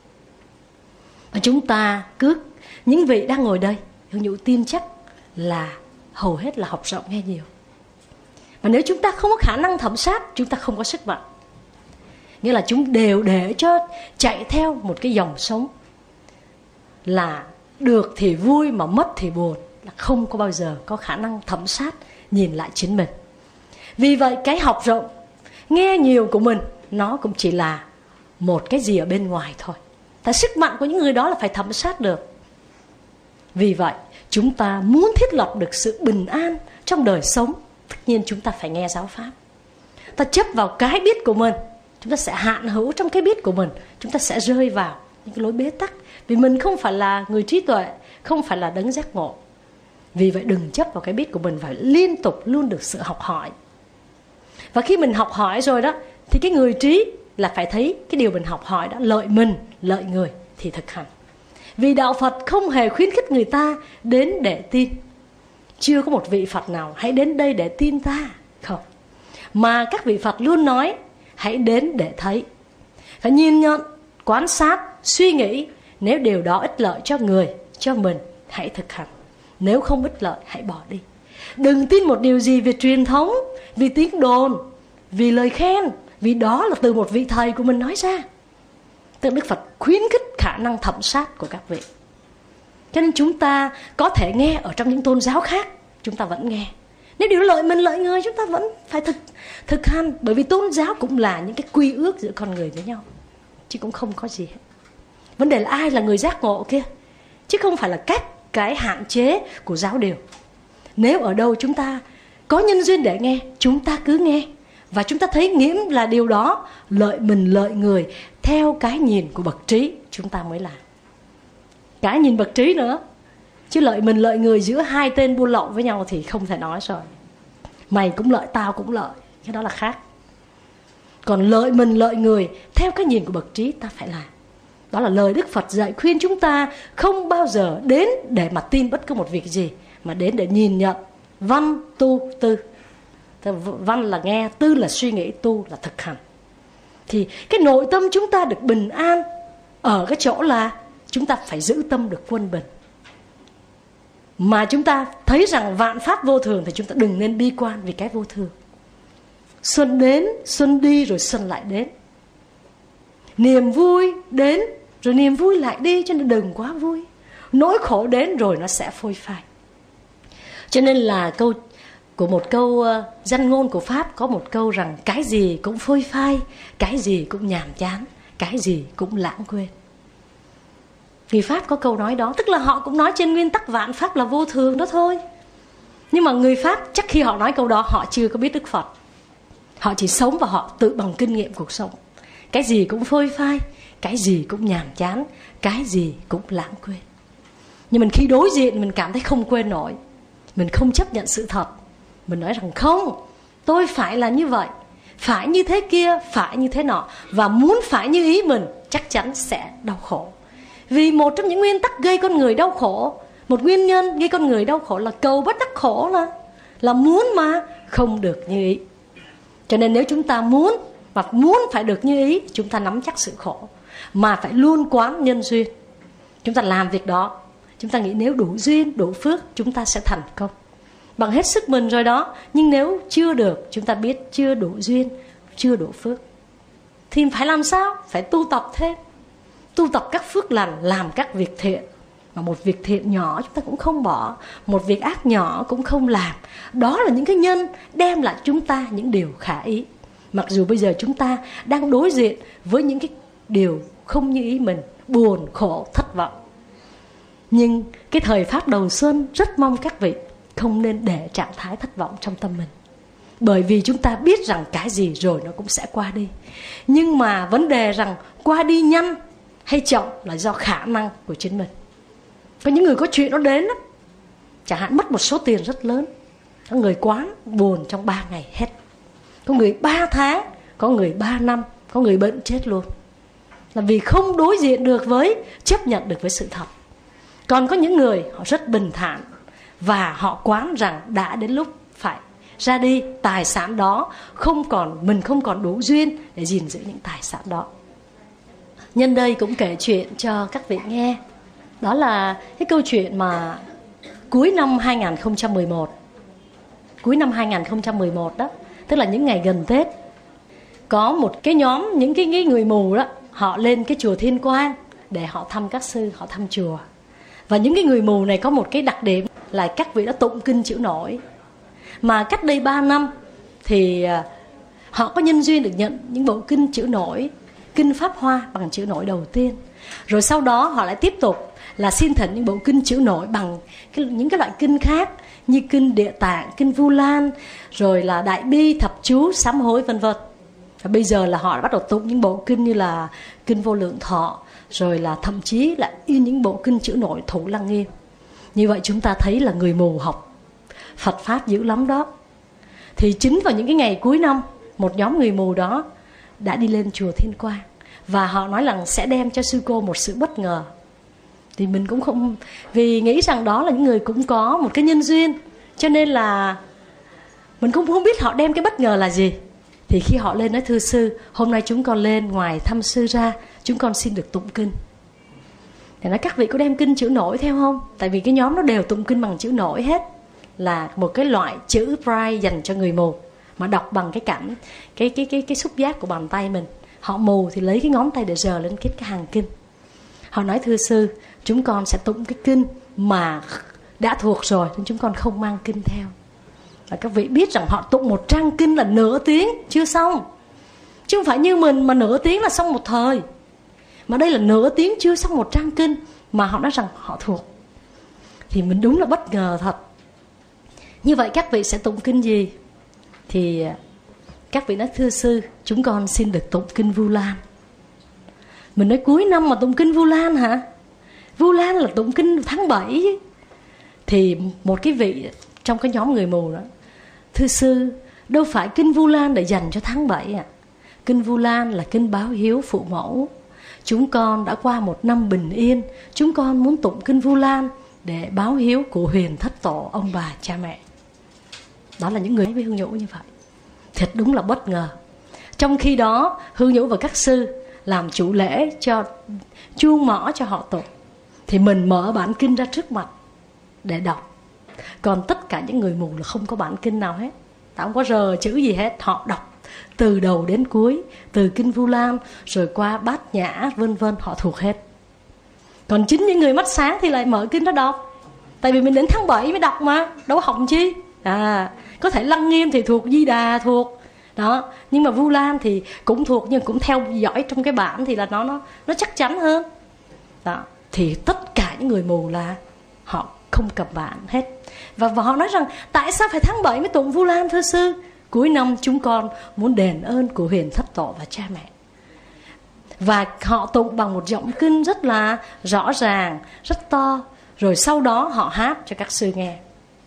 Và chúng ta cứ, những vị đang ngồi đây, Hương Nhũ tin chắc là hầu hết là học rộng nghe nhiều. Và nếu chúng ta không có khả năng thẩm sát, chúng ta không có sức mạnh. Nghĩa là chúng đều để cho chạy theo một cái dòng sống là được thì vui mà mất thì buồn, là không có bao giờ có khả năng thẩm sát nhìn lại chính mình. Vì vậy cái học rộng nghe nhiều của mình nó cũng chỉ là một cái gì ở bên ngoài thôi. Tại sức mạnh của những người đó là phải thẩm sát được. Vì vậy chúng ta muốn thiết lập được sự bình an trong đời sống, tất nhiên chúng ta phải nghe giáo pháp. Ta chấp vào cái biết của mình, chúng ta sẽ hạn hữu trong cái biết của mình, chúng ta sẽ rơi vào những cái lối bế tắc. Vì mình không phải là người trí tuệ, không phải là đấng giác ngộ. Vì vậy đừng chấp vào cái biết của mình, phải liên tục luôn được sự học hỏi. Và khi mình học hỏi rồi đó, thì cái người trí là phải thấy cái điều mình học hỏi đó lợi mình, lợi người thì thực hành. Vì đạo Phật không hề khuyến khích người ta đến để tin. chưa có một vị Phật nào hãy đến đây để tin ta, không. Mà các vị Phật luôn nói hãy đến để thấy. Phải nhìn nhận, quan sát, suy nghĩ. Nếu điều đó ích lợi cho người, cho mình, hãy thực hành. Nếu không ích lợi, hãy bỏ đi. Đừng tin một điều gì vì truyền thống, vì tiếng đồn, vì lời khen, vì đó là từ một vị thầy của mình nói ra. Tức Đức Phật khuyến khích khả năng thẩm sát của các vị. Cho nên chúng ta có thể nghe ở trong những tôn giáo khác, chúng ta vẫn nghe. Nếu điều lợi mình lợi người, chúng ta vẫn phải thực, thực hành. Bởi vì tôn giáo cũng là những cái quy ước giữa con người với nhau, chứ cũng không có gì hết. Vấn đề là ai là người giác ngộ kia, chứ không phải là cách cái hạn chế của giáo điều. Nếu ở đâu chúng ta có nhân duyên để nghe, chúng ta cứ nghe. Và chúng ta thấy nghiễm là điều đó lợi mình lợi người theo cái nhìn của bậc trí, chúng ta mới làm. Cái nhìn bậc trí nữa. Chứ lợi mình lợi người giữa hai tên buôn lậu với nhau thì không thể nói rồi. Mày cũng lợi, tao cũng lợi, cái đó là khác. Còn lợi mình lợi người theo cái nhìn của bậc trí ta phải làm. Đó là lời Đức Phật dạy khuyên chúng ta không bao giờ đến để mà tin bất cứ một việc gì, mà đến để nhìn nhận. Văn, tu, tư. Văn là nghe, tư là suy nghĩ, tu là thực hành. Thì cái nội tâm chúng ta được bình an ở cái chỗ là chúng ta phải giữ tâm được quân bình. Mà chúng ta thấy rằng vạn pháp vô thường thì chúng ta đừng nên bi quan vì cái vô thường. Xuân đến, xuân đi rồi xuân lại đến. Niềm vui đến rồi niềm vui lại đi, cho nên đừng quá vui. Nỗi khổ đến rồi nó sẽ phôi phai. Cho nên là câu của một câu uh, dân ngôn của Pháp có một câu rằng cái gì cũng phôi phai, cái gì cũng nhàm chán, cái gì cũng lãng quên. Người Pháp có câu nói đó, tức là họ cũng nói trên nguyên tắc vạn pháp là vô thường đó thôi. Nhưng mà người Pháp chắc khi họ nói câu đó họ chưa có biết Đức Phật. Họ chỉ sống và họ tự bằng kinh nghiệm cuộc sống. Cái gì cũng phôi phai, cái gì cũng nhàm chán, cái gì cũng lãng quên. Nhưng mình khi đối diện mình cảm thấy không quên nổi, mình không chấp nhận sự thật. Mình nói rằng không, tôi phải là như vậy, phải như thế kia, phải như thế nọ. Và muốn phải như ý mình chắc chắn sẽ đau khổ. Vì một trong những nguyên tắc gây con người đau khổ, một nguyên nhân gây con người đau khổ là cầu bất đắc khổ, là là muốn mà không được như ý. Cho nên nếu chúng ta muốn và muốn phải được như ý, chúng ta nắm chắc sự khổ, mà phải luôn quán nhân duyên. Chúng ta làm việc đó, chúng ta nghĩ nếu đủ duyên, đủ phước, chúng ta sẽ thành công bằng hết sức mình rồi đó. Nhưng nếu chưa được, chúng ta biết chưa đủ duyên, chưa đủ phước, thì phải làm sao? Phải tu tập thêm, tu tập các phước lành, làm các việc thiện. Mà một việc thiện nhỏ chúng ta cũng không bỏ, một việc ác nhỏ cũng không làm. Đó là những cái nhân đem lại chúng ta những điều khả ý. Mặc dù bây giờ chúng ta đang đối diện với những cái điều không như ý mình, buồn, khổ, thất vọng. Nhưng cái thời Pháp đầu xuân rất mong các vị không nên để trạng thái thất vọng trong tâm mình. Bởi vì chúng ta biết rằng cái gì rồi nó cũng sẽ qua đi. Nhưng mà vấn đề rằng qua đi nhanh hay chậm là do khả năng của chính mình. Có những người có chuyện nó đến lắm, chẳng hạn mất một số tiền rất lớn, có người quán buồn trong ba ngày hết, có người ba tháng, có người ba năm, có người bệnh chết luôn, là vì không đối diện được với, chấp nhận được với sự thật. Còn có những người họ rất bình thản và họ quán rằng đã đến lúc phải ra đi, tài sản đó không còn, mình không còn đủ duyên để gìn giữ những tài sản đó. Nhân đây cũng kể chuyện cho các vị nghe. Đó là cái câu chuyện mà cuối năm hai không một một, cuối năm hai không một một đó, tức là những ngày gần Tết, có một cái nhóm những cái, cái người mù đó, họ lên cái chùa Thiên Quang để họ thăm các sư, họ thăm chùa. Và những cái người mù này có một cái đặc điểm là các vị đã tụng kinh chữ nổi. Mà cách đây ba năm thì họ có nhân duyên được nhận những bộ kinh chữ nổi, kinh Pháp Hoa bằng chữ nổi đầu tiên. Rồi sau đó họ lại tiếp tục là xin thỉnh những bộ kinh chữ nổi bằng cái, những cái loại kinh khác như kinh Địa Tạng, kinh Vu Lan, rồi là Đại Bi, Thập Chú, Sám Hối vân vân. Và bây giờ là họ đã bắt đầu tụng những bộ kinh như là kinh Vô Lượng Thọ, rồi là thậm chí là in những bộ kinh chữ nổi Thủ Lăng Nghiêm. Như vậy chúng ta thấy là người mù học Phật Pháp dữ lắm đó. Thì chính vào những cái ngày cuối năm, một nhóm người mù đó đã đi lên chùa Thiên Quang và họ nói rằng sẽ đem cho sư cô một sự bất ngờ. Thì mình cũng không, vì nghĩ rằng đó là những người cũng có một cái nhân duyên, Cho nên là mình cũng không biết họ đem cái bất ngờ là gì. Thì khi họ lên nói thưa sư, hôm nay chúng con lên ngoài thăm sư ra, chúng con xin được tụng kinh. Thì nói các vị có đem kinh chữ nổi theo không? Tại vì cái nhóm nó đều tụng kinh bằng chữ nổi hết, là một cái loại chữ braille dành cho người mù, mà đọc bằng cái cảm cái cái cái cái xúc giác của bàn tay mình. Họ mù thì lấy cái ngón tay để rờ lên cái, cái hàng kinh. Họ nói thưa sư, chúng con sẽ tụng cái kinh mà đã thuộc rồi, nên chúng con không mang kinh theo. Và các vị biết rằng họ tụng một trang kinh là nửa tiếng chưa xong, chứ không phải như mình mà nửa tiếng là xong một thời. Mà đây là nửa tiếng chưa xong một trang kinh mà họ nói rằng họ thuộc. Thì mình đúng là bất ngờ thật. Như vậy các vị sẽ tụng kinh gì? Thì các vị nói thưa sư, chúng con xin được tụng kinh Vu Lan. Mình nói cuối năm mà tụng kinh Vu Lan hả? Vu Lan là tụng kinh tháng bảy. Thì một cái vị trong cái nhóm người mù đó, thưa sư, đâu phải kinh Vu Lan để dành cho tháng bảy à? Kinh Vu Lan là kinh báo hiếu phụ mẫu. Chúng con đã qua một năm bình yên, chúng con muốn tụng kinh Vu Lan để báo hiếu của huyền thất tổ ông bà cha mẹ. Đó là những người với Hương Nhũ như vậy. Thật đúng là bất ngờ. Trong khi đó Hương Nhũ và các sư làm chủ lễ cho chuông mõ cho họ tụng, thì mình mở bản kinh ra trước mặt để đọc. Còn tất cả những người mù là không có bản kinh nào hết, không có rờ chữ gì hết. Họ đọc từ đầu đến cuối, từ kinh Vu Lan rồi qua Bát Nhã vân vân, họ thuộc hết. Còn chính những người mắt sáng thì lại mở kinh ra đọc. Tại vì mình đến tháng bảy mới đọc mà, đâu học chi. À, có thể Lăng Nghiêm thì thuộc, Di Đà thuộc đó, nhưng mà Vu Lan thì cũng thuộc, nhưng cũng theo dõi trong cái bản thì là nó nó nó chắc chắn hơn đó. Thì tất cả những người mù là họ không cầm bản hết. Và, và họ nói rằng tại sao phải tháng bảy mới tụng Vu Lan thưa sư? Cuối năm chúng con muốn đền ơn của huyền thất tổ và cha mẹ. Và họ tụng bằng một giọng kinh rất là rõ ràng, rất to. Rồi sau đó họ hát cho các sư nghe.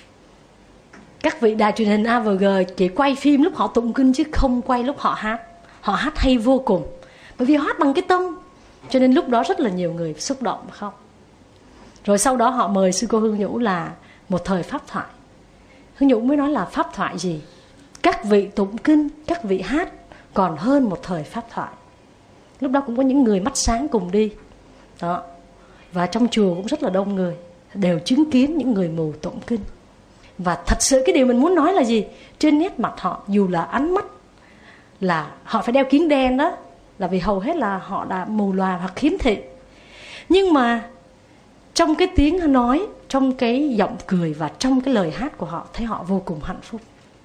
Các vị đài truyền hình a vê giê chỉ quay phim lúc họ tụng kinh chứ không quay lúc họ hát. Họ hát hay vô cùng, bởi vì họ hát bằng cái tâm. Cho nên lúc đó rất là nhiều người xúc động và khóc. Rồi sau đó họ mời sư cô Hương Nhũ là một thời pháp thoại. Hương Nhũ mới nói là pháp thoại gì? Các vị tụng kinh, các vị hát còn hơn một thời pháp thoại. Lúc đó cũng có những người mắt sáng cùng đi đó. Và trong chùa cũng rất là đông người, đều chứng kiến những người mù tụng kinh. Và thật sự cái điều mình muốn nói là gì? Trên nét mặt họ, dù là ánh mắt, là họ phải đeo kiếng đen đó, là vì hầu hết là họ đã mù lòa hoặc khiếm thị. Nhưng mà trong cái tiếng nói, trong cái giọng cười và trong cái lời hát của họ, thấy họ vô cùng hạnh phúc.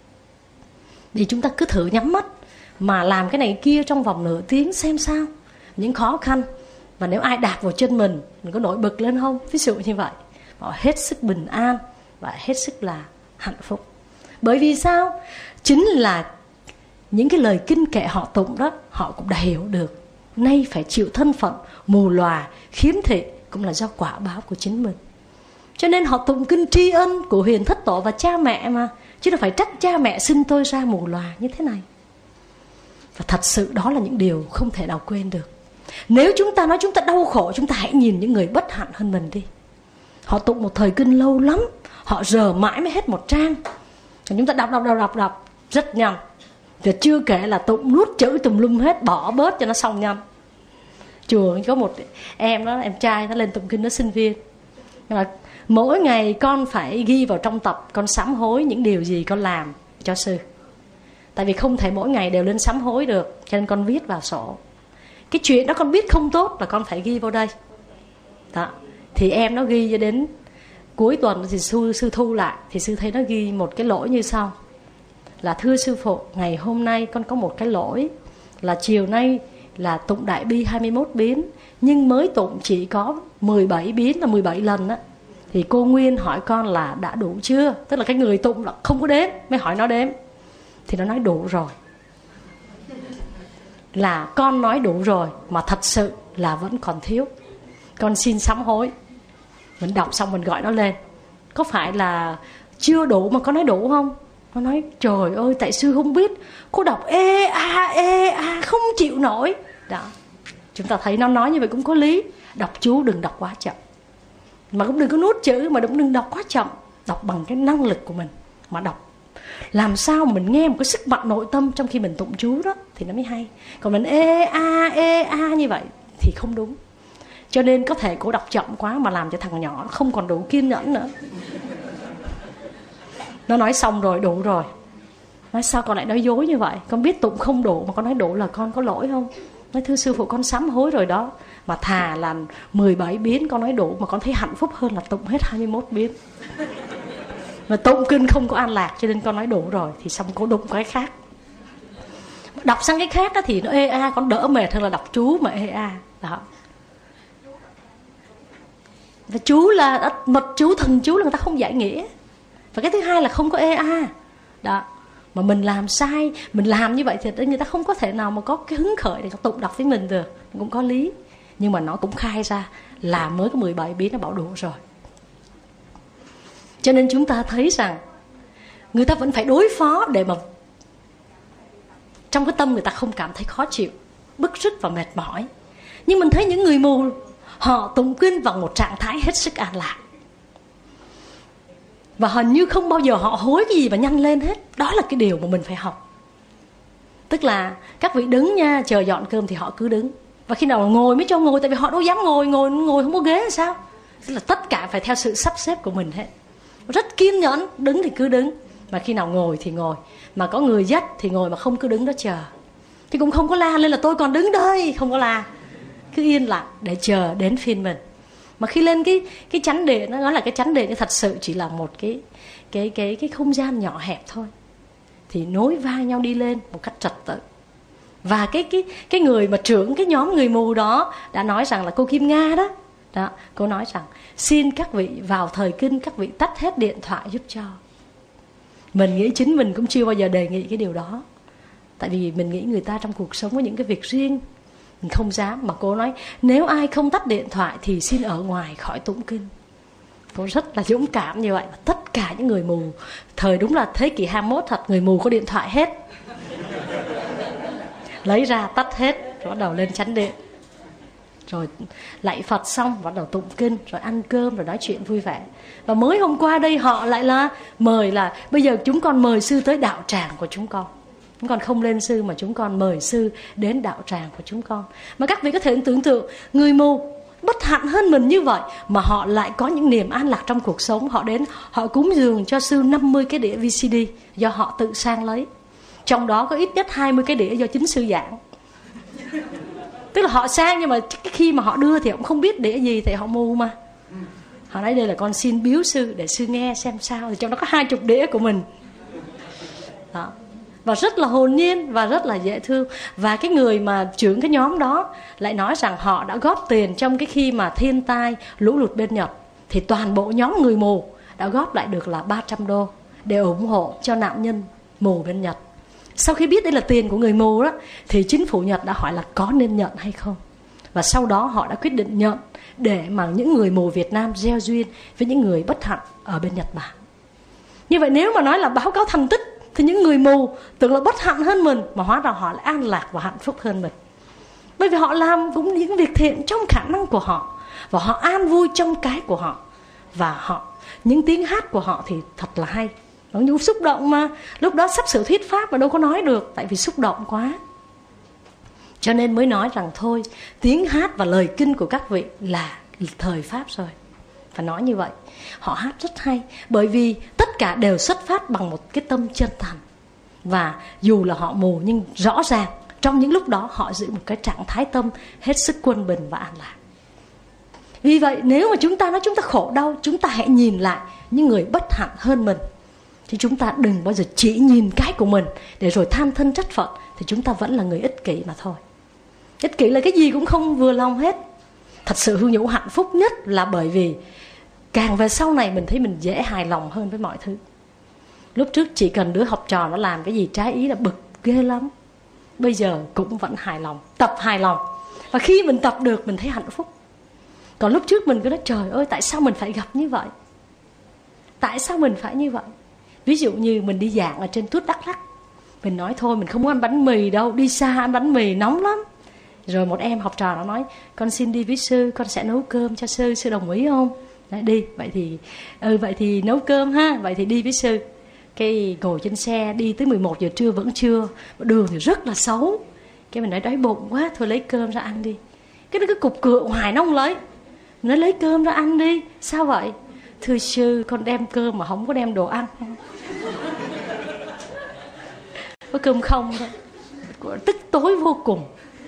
Thì chúng ta cứ thử nhắm mắt mà làm cái này kia trong vòng nửa tiếng xem sao. Những khó khăn, và nếu ai đạp vào chân mình, mình có nổi bực lên không? Ví dụ như vậy. Họ hết sức bình an và hết sức là hạnh phúc. Bởi vì sao? Chính là những cái lời kinh kệ họ tụng đó, họ cũng đã hiểu được nay phải chịu thân phận mù lòa, khiếm thị cũng là do quả báo của chính mình. Cho nên họ tụng kinh tri ân của huyền thất tổ và cha mẹ mà, chứ đâu phải trách cha mẹ sinh tôi ra mù lòa như thế này. Và thật sự đó là những điều không thể nào quên được. Nếu chúng ta nói chúng ta đau khổ, chúng ta hãy nhìn những người bất hạnh hơn mình đi. Họ tụng một thời kinh lâu lắm, họ rờ mãi mới hết một trang. Còn chúng ta đọc đọc đọc đọc đọc rất nhanh. Rồi chưa kể là tụng nuốt chữ tùm lum hết, bỏ bớt cho nó xong nhanh. Chùa có một em đó, em trai nó lên tụng kinh, nó sinh viên. Nhưng mà mỗi ngày con phải ghi vào trong tập, con sám hối những điều gì con làm cho sư. Tại vì không thể mỗi ngày đều lên sám hối được, cho nên con viết vào sổ. Cái chuyện đó con biết không tốt là con phải ghi vào đây đó. Thì em nó ghi cho đến cuối tuần thì sư, sư thu lại, thì sư thấy nó ghi một cái lỗi như sau: là thưa sư phụ, ngày hôm nay con có một cái lỗi là chiều nay là tụng đại bi hai mươi mốt biến, nhưng mới tụng chỉ có mười bảy biến, là mười bảy lần á. Thì cô Nguyên hỏi con là đã đủ chưa? Tức là cái người tụng là không có đếm, mới hỏi nó đếm. Thì nó nói đủ rồi. Là con nói đủ rồi, mà thật sự là vẫn còn thiếu. Con xin sám hối. Mình đọc xong mình gọi nó lên: có phải là chưa đủ mà con nói đủ không? Nó nói trời ơi, tại sư không biết, cô đọc ê a ê a không chịu nổi đó. Chúng ta thấy nó nói như vậy cũng có lý. Đọc chú đừng đọc quá chậm, mà cũng đừng có nuốt chữ, mà cũng đừng đọc quá chậm. Đọc bằng cái năng lực của mình mà đọc. Làm sao mình nghe một cái sức mạnh nội tâm trong khi mình tụng chú đó thì nó mới hay. Còn mình ê a ê a như vậy thì không đúng. Cho nên có thể cô đọc chậm quá mà làm cho thằng nhỏ nó không còn đủ kiên nhẫn nữa. Nó nói xong rồi, đủ rồi. Nói sao con lại nói dối như vậy? Con biết tụng không đủ mà con nói đủ là con có lỗi không? Nói thưa sư phụ con sám hối rồi đó. Mà thà là mười bảy biến con nói đủ mà con thấy hạnh phúc hơn là tụng hết hai mươi mốt biến. Mà tụng kinh không có an lạc cho nên con nói đủ rồi. Thì xong cô đụng cái khác. Đọc sang cái khác đó thì nó ê a, con đỡ mệt hơn là đọc chú mà ê a. Đó. Và chú là mật chú, thần chú là người ta không giải nghĩa. Và cái thứ hai là không có ê a. Đó. Mà mình làm sai, mình làm như vậy thì người ta không có thể nào mà có cái hứng khởi để tụng đọc với mình được. Cũng có lý. Nhưng mà nó cũng khai ra là mới có mười bảy biến nó bảo đủ rồi. Cho nên chúng ta thấy rằng người ta vẫn phải đối phó để mà trong cái tâm người ta không cảm thấy khó chịu, bức rứt và mệt mỏi. Nhưng mình thấy những người mù họ tụng kinh vào một trạng thái hết sức an lạc. Và hình như không bao giờ họ hối cái gì mà nhanh lên hết. Đó là cái điều mà mình phải học. Tức là các vị đứng nha, chờ dọn cơm thì họ cứ đứng. Và khi nào ngồi mới cho ngồi, tại vì họ đâu dám ngồi, ngồi ngồi không có ghế là sao? Tức là tất cả phải theo sự sắp xếp của mình hết. Rất kiên nhẫn, đứng thì cứ đứng. Mà khi nào ngồi thì ngồi. Mà có người dắt thì ngồi mà không cứ đứng đó chờ. Thì cũng không có la lên là tôi còn đứng đây, không có la. Cứ yên lặng để chờ đến phiên mình. Mà khi lên cái cái chánh điện, nó nói là cái chánh điện thật sự chỉ là một cái cái cái cái không gian nhỏ hẹp thôi. Thì nối vai nhau đi lên một cách trật tự. Và cái cái cái người mà trưởng cái nhóm người mù đó đã nói rằng là cô Kim Nga đó. Đó, cô nói rằng xin các vị vào thời kinh các vị tắt hết điện thoại giúp cho. Mình nghĩ chính mình cũng chưa bao giờ đề nghị cái điều đó. Tại vì mình nghĩ người ta trong cuộc sống có những cái việc riêng, mình không dám. Mà cô nói nếu ai không tắt điện thoại thì xin ở ngoài khỏi tụng kinh. Cô rất là dũng cảm như vậy. Tất cả những người mù, thời đúng là thế kỷ hai mươi mốt thật, người mù có điện thoại hết. Lấy ra tắt hết, rồi bắt đầu lên chánh điện. Rồi lạy Phật xong bắt đầu tụng kinh, rồi ăn cơm, rồi nói chuyện vui vẻ. Và mới hôm qua đây họ lại là mời là bây giờ chúng con mời sư tới đạo tràng của chúng con. Chúng con không lên sư mà chúng con mời sư đến đạo tràng của chúng con. Mà các vị có thể tưởng tượng người mù bất hạnh hơn mình như vậy mà họ lại có những niềm an lạc trong cuộc sống. Họ đến, họ cúng dường cho sư năm mươi cái đĩa vê xê đê do họ tự sang lấy. Trong đó có ít nhất hai mươi cái đĩa do chính sư giảng. Tức là họ sang nhưng mà khi mà họ đưa thì họ cũng không biết đĩa gì, thì họ mù mà. Họ nói đây là con xin biếu sư để sư nghe xem sao. Thì trong đó có hai chục đĩa của mình. Đó. Và rất là hồn nhiên và rất là dễ thương. Và cái người mà trưởng cái nhóm đó lại nói rằng họ đã góp tiền trong cái khi mà thiên tai lũ lụt bên Nhật. Thì toàn bộ nhóm người mù đã góp lại được là ba trăm đô để ủng hộ cho nạn nhân mù bên Nhật. Sau khi biết đây là tiền của người mù đó, thì chính phủ Nhật đã hỏi là có nên nhận hay không. Và sau đó họ đã quyết định nhận để mà những người mù Việt Nam gieo duyên với những người bất hạnh ở bên Nhật Bản. Như vậy nếu mà nói là báo cáo thành tích thì những người mù tưởng là bất hạnh hơn mình, mà hóa ra họ lại an lạc và hạnh phúc hơn mình. Bởi vì họ làm cũng những việc thiện trong khả năng của họ, và họ an vui trong cái của họ. Và họ những tiếng hát của họ thì thật là hay. Nó như xúc động mà. Lúc đó sắp sửa thuyết pháp mà đâu có nói được, tại vì xúc động quá. Cho nên mới nói rằng thôi, tiếng hát và lời kinh của các vị là thời pháp rồi. Và nói như vậy, họ hát rất hay. Bởi vì tất cả đều xuất phát bằng một cái tâm chân thành. Và dù là họ mù nhưng rõ ràng trong những lúc đó họ giữ một cái trạng thái tâm hết sức quân bình và an lạc. Vì vậy nếu mà chúng ta nói chúng ta khổ đau, chúng ta hãy nhìn lại những người bất hạnh hơn mình. Thì chúng ta đừng bao giờ chỉ nhìn cái của mình để rồi than thân trách phận. Thì chúng ta vẫn là người ích kỷ mà thôi. Ích kỷ là cái gì cũng không vừa lòng hết. Thật sự Hương Nhũ hạnh phúc nhất là bởi vì càng về sau này mình thấy mình dễ hài lòng hơn với mọi thứ. Lúc trước chỉ cần đứa học trò nó làm cái gì trái ý là bực ghê lắm. Bây giờ cũng vẫn hài lòng, tập hài lòng. Và khi mình tập được mình thấy hạnh phúc. Còn lúc trước mình cứ nói trời ơi tại sao mình phải gặp như vậy, tại sao mình phải như vậy. Ví dụ như mình đi giảng ở trên Tuốt Đắk Lắk, mình nói thôi mình không muốn ăn bánh mì đâu, đi xa ăn bánh mì nóng lắm. Rồi một em học trò nó nói con xin đi với sư, con sẽ nấu cơm cho sư, sư đồng ý không? Đấy, đi vậy thì ừ vậy thì nấu cơm ha, vậy thì đi với sư. Cái ngồi trên xe đi tới mười một giờ trưa vẫn chưa, đường thì rất là xấu. Cái mình nói đói bụng quá, thôi lấy cơm ra ăn đi. Cái nó cứ cục cựa hoài nó không lấy. Mình nói lấy cơm ra ăn đi. Sao vậy? Thưa sư, con đem cơm mà không có đem đồ ăn. Có cơm không thôi. Tức tối vô cùng.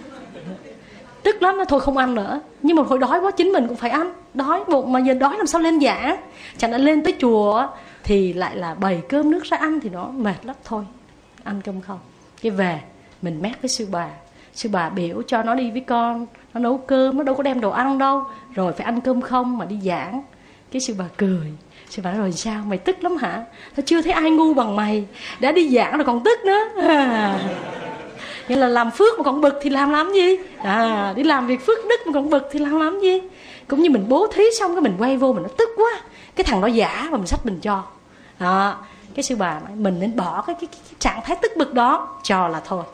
Tức lắm, thôi không ăn nữa. Nhưng mà hồi đói quá chính mình cũng phải ăn. Đói bụng mà giờ đói làm sao lên giảng. Chẳng đã lên tới chùa thì lại là bày cơm nước ra ăn thì nó mệt lắm. Thôi ăn cơm không. Cái về mình mét với sư bà. Sư bà biểu cho nó đi với con, nó nấu cơm, nó đâu có đem đồ ăn đâu. Rồi phải ăn cơm không mà đi giảng. Cái sư bà cười. Sư bà nói rồi sao, mày tức lắm hả? Tao chưa thấy ai ngu bằng mày. Đã đi giảng rồi còn tức nữa à. Nghĩa là làm phước mà còn bực thì làm làm gì à, đi làm việc phước đức mà còn bực thì làm làm gì. Cũng như mình bố thí xong cái mình quay vô mình nó tức quá, cái thằng đó giả mà mình xách mình cho đó. Cái sư bà nói mình nên bỏ cái, cái, cái, cái trạng thái tức bực đó, cho là thôi.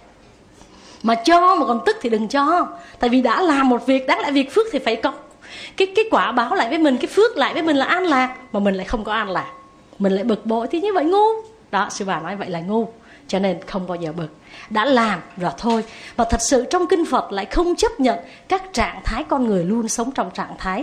Mà cho mà còn tức thì đừng cho. Tại vì đã làm một việc, đáng lẽ việc phước thì phải có cái, cái quả báo lại với mình, cái phước lại với mình là an lạc. Mà mình lại không có an lạc, mình lại bực bội thì như vậy ngu. Đó, sư bà nói vậy là ngu. Cho nên không bao giờ bực. Đã làm rồi thôi. Và thật sự trong kinh Phật lại không chấp nhận các trạng thái con người luôn sống trong trạng thái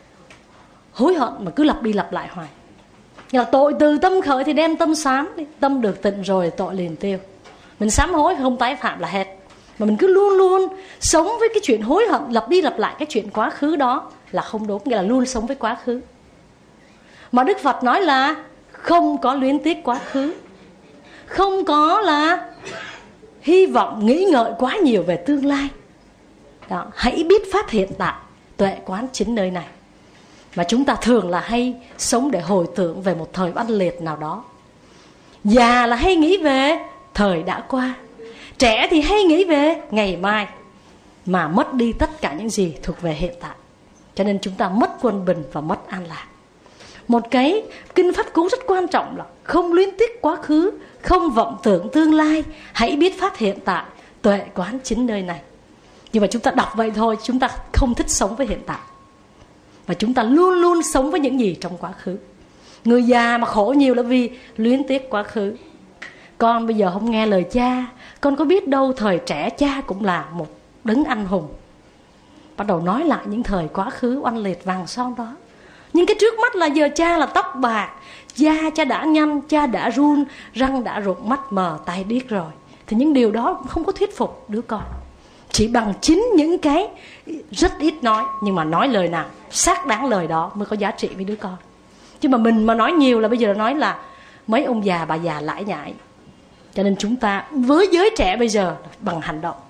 hối hận mà cứ lặp đi lặp lại hoài. Như là tội từ tâm khởi thì đem tâm sám đi. Tâm được tịnh rồi tội liền tiêu. Mình sám hối không tái phạm là hết. Mà mình cứ luôn luôn sống với cái chuyện hối hận, lặp đi lặp lại cái chuyện quá khứ đó là không đúng. Nghĩa là luôn sống với quá khứ. Mà Đức Phật nói là không có luyến tiếc quá khứ, không có là hy vọng nghĩ ngợi quá nhiều về tương lai. Đó, hãy biết pháp hiện tại, tuệ quán chính nơi này. Mà chúng ta thường là hay sống để hồi tưởng về một thời oanh liệt nào đó. Già là hay nghĩ về thời đã qua, trẻ thì hay nghĩ về ngày mai, mà mất đi tất cả những gì thuộc về hiện tại. Cho nên chúng ta mất quân bình và mất an lạc. Một cái kinh pháp cú rất quan trọng là không luyến tiếc quá khứ, không vọng tưởng tương lai, hãy biết pháp hiện tại, tuệ quán chính nơi này. Nhưng mà chúng ta đọc vậy thôi, chúng ta không thích sống với hiện tại. Và chúng ta luôn luôn sống với những gì trong quá khứ. Người già mà khổ nhiều là vì luyến tiếc quá khứ. Con bây giờ không nghe lời cha, con có biết đâu thời trẻ cha cũng là một đấng anh hùng. Bắt đầu nói lại những thời quá khứ oanh liệt vàng son đó. Nhưng cái trước mắt là giờ cha là tóc bạc, da cha đã nhăn, cha đã run, răng đã rụng, mắt mờ, tai điếc rồi. Thì những điều đó không có thuyết phục đứa con. Chỉ bằng chính những cái rất ít nói, nhưng mà nói lời nào xác đáng lời đó mới có giá trị với đứa con. Chứ mà mình mà nói nhiều là bây giờ nói là mấy ông già bà già lãi nhãi. Cho nên chúng ta với giới trẻ bây giờ bằng hành động.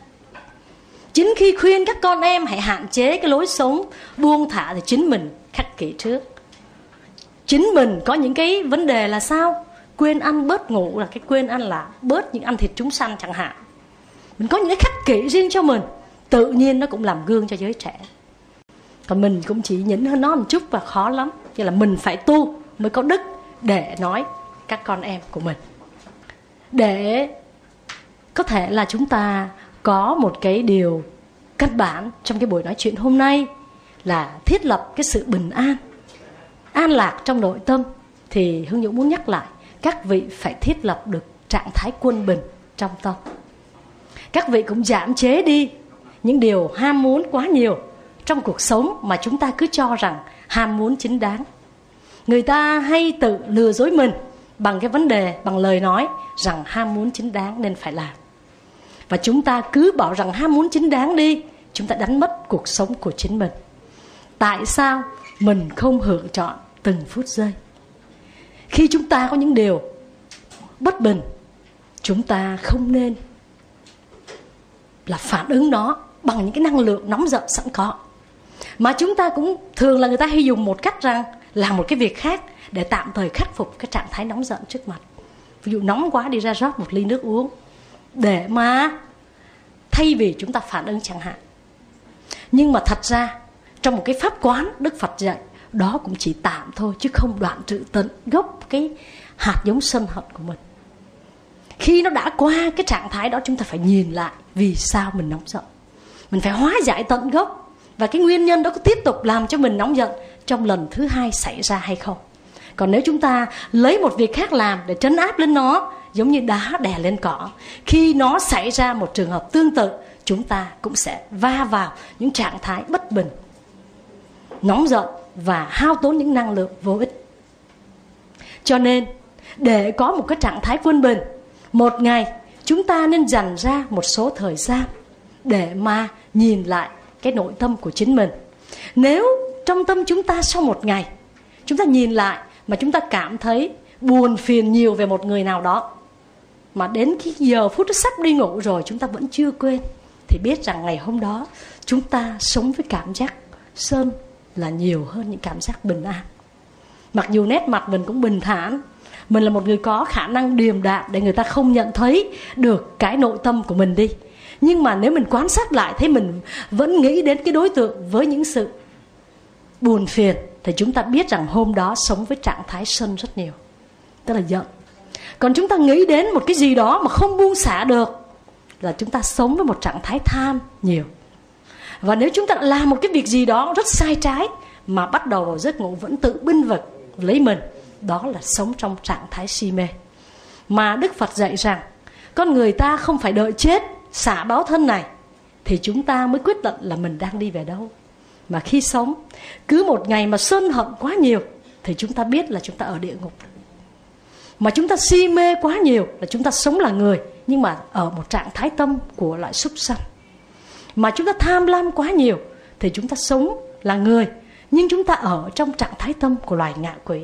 Chính khi khuyên các con em hãy hạn chế cái lối sống buông thả thì chính mình khắc kỷ trước. Chính mình có những cái vấn đề là sao? Quên ăn bớt ngủ, là cái quên ăn là bớt những ăn thịt chúng săn chẳng hạn. Mình có những cái khắc kỷ riêng cho mình, tự nhiên nó cũng làm gương cho giới trẻ. Còn mình cũng chỉ nhỉnh hơn nó một chút và khó lắm. Cho là mình phải tu mới có đức để nói các con em của mình. Để có thể là chúng ta có một cái điều căn bản trong cái buổi nói chuyện hôm nay là thiết lập cái sự bình an, an lạc trong nội tâm. Thì Hương Dũng muốn nhắc lại, các vị phải thiết lập được trạng thái quân bình trong tâm. Các vị cũng giảm chế đi những điều ham muốn quá nhiều trong cuộc sống mà chúng ta cứ cho rằng ham muốn chính đáng. Người ta hay tự lừa dối mình bằng cái vấn đề, bằng lời nói rằng ham muốn chính đáng nên phải làm. Và chúng ta cứ bảo rằng ham muốn chính đáng đi, chúng ta đánh mất cuộc sống của chính mình. Tại sao mình không hưởng trọn từng phút giây? Khi chúng ta có những điều bất bình, chúng ta không nên là phản ứng nó bằng những cái năng lượng nóng giận sẵn có. Mà chúng ta cũng thường là người ta hay dùng một cách rằng làm một cái việc khác để tạm thời khắc phục cái trạng thái nóng giận trước mặt. Ví dụ nóng quá đi ra rót một ly nước uống, để mà thay vì chúng ta phản ứng chẳng hạn. Nhưng mà thật ra trong một cái pháp quán Đức Phật dạy, đó cũng chỉ tạm thôi, chứ không đoạn trừ tận gốc cái hạt giống sân hận của mình. Khi nó đã qua cái trạng thái đó, chúng ta phải nhìn lại vì sao mình nóng giận. Mình phải hóa giải tận gốc. Và cái nguyên nhân đó có tiếp tục làm cho mình nóng giận trong lần thứ hai xảy ra hay không. Còn nếu chúng ta lấy một việc khác làm để trấn áp lên nó, giống như đá đè lên cỏ, khi nó xảy ra một trường hợp tương tự, chúng ta cũng sẽ va vào những trạng thái bất bình, nóng giận và hao tốn những năng lượng vô ích. Cho nên để có một cái trạng thái quân bình, một ngày chúng ta nên dành ra một số thời gian để mà nhìn lại cái nội tâm của chính mình. Nếu trong tâm chúng ta sau một ngày, chúng ta nhìn lại mà chúng ta cảm thấy buồn phiền nhiều về một người nào đó, mà đến cái giờ phút nó sắp đi ngủ rồi chúng ta vẫn chưa quên, thì biết rằng ngày hôm đó chúng ta sống với cảm giác sơn là nhiều hơn những cảm giác bình an. Mặc dù nét mặt mình cũng bình thản, mình là một người có khả năng điềm đạm để người ta không nhận thấy được cái nội tâm của mình đi, nhưng mà nếu mình quan sát lại thấy mình vẫn nghĩ đến cái đối tượng với những sự buồn phiền, thì chúng ta biết rằng hôm đó sống với trạng thái sân rất nhiều, tức là giận. Còn chúng ta nghĩ đến một cái gì đó mà không buông xả được, là chúng ta sống với một trạng thái tham nhiều. Và nếu chúng ta làm một cái việc gì đó rất sai trái mà bắt đầu vào giấc ngủ vẫn tự binh vực lấy mình, đó là sống trong trạng thái si mê. Mà Đức Phật dạy rằng con người ta không phải đợi chết xả báo thân này thì chúng ta mới quyết định là mình đang đi về đâu. Mà khi sống, cứ một ngày mà sân hận quá nhiều thì chúng ta biết là chúng ta ở địa ngục. Mà chúng ta si mê quá nhiều là chúng ta sống là người, nhưng mà ở một trạng thái tâm của loại súc sanh. Mà chúng ta tham lam quá nhiều thì chúng ta sống là người, nhưng chúng ta ở trong trạng thái tâm của loài ngạ quỷ.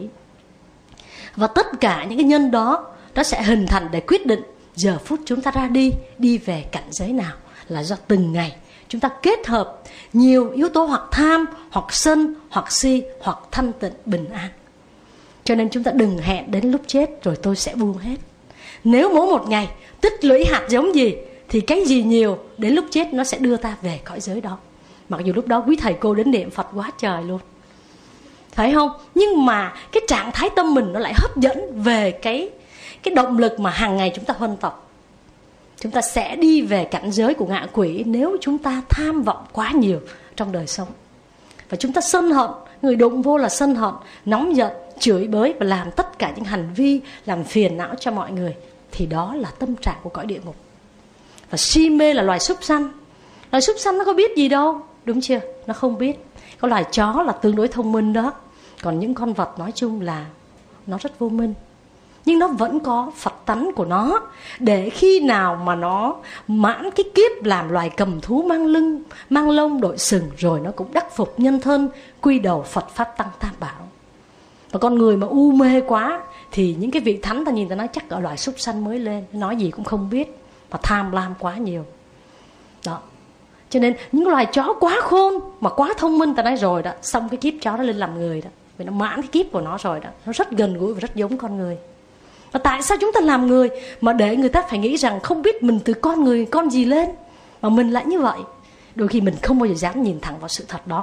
Và tất cả những cái nhân đó, nó sẽ hình thành để quyết định giờ phút chúng ta ra đi, đi về cảnh giới nào, là do từng ngày chúng ta kết hợp nhiều yếu tố hoặc tham, hoặc sân, hoặc si, hoặc thanh tịnh, bình an. Cho nên chúng ta đừng hẹn đến lúc chết rồi tôi sẽ buông hết. Nếu mỗi một ngày tích lũy hạt giống gì thì cái gì nhiều, đến lúc chết nó sẽ đưa ta về cõi giới đó. Mặc dù lúc đó quý thầy cô đến niệm Phật quá trời luôn, phải không? Nhưng mà cái trạng thái tâm mình nó lại hấp dẫn về cái, cái động lực mà hàng ngày chúng ta huân tập. Chúng ta sẽ đi về cảnh giới của ngạ quỷ nếu chúng ta tham vọng quá nhiều trong đời sống. Và chúng ta sân hận, người đụng vô là sân hận, nóng giận, chửi bới và làm tất cả những hành vi làm phiền não cho mọi người, thì đó là tâm trạng của cõi địa ngục. Và si mê là loài súc sanh. Loài súc sanh nó có biết gì đâu, đúng chưa? Nó không biết. Có loài chó là tương đối thông minh đó. Còn những con vật nói chung là nó rất vô minh. Nhưng nó vẫn có Phật tánh của nó, để khi nào mà nó mãn cái kiếp làm loài cầm thú mang lưng, mang lông đội sừng, rồi nó cũng đắc phục nhân thân, quy đầu Phật Pháp Tăng Tam Bảo. Và con người mà u mê quá thì những cái vị thánh ta nhìn ta nói chắc ở loài súc sanh mới lên, nói gì cũng không biết, mà tham lam quá nhiều. Đó. Cho nên những loài chó quá khôn mà quá thông minh, ta nói rồi đó, xong cái kiếp chó nó lên làm người đó, vì nó mãn cái kiếp của nó rồi đó, nó rất gần gũi và rất giống con người. Và tại sao chúng ta làm người mà để người ta phải nghĩ rằng không biết mình từ con người con gì lên, mà mình lại như vậy? Đôi khi mình không bao giờ dám nhìn thẳng vào sự thật đó.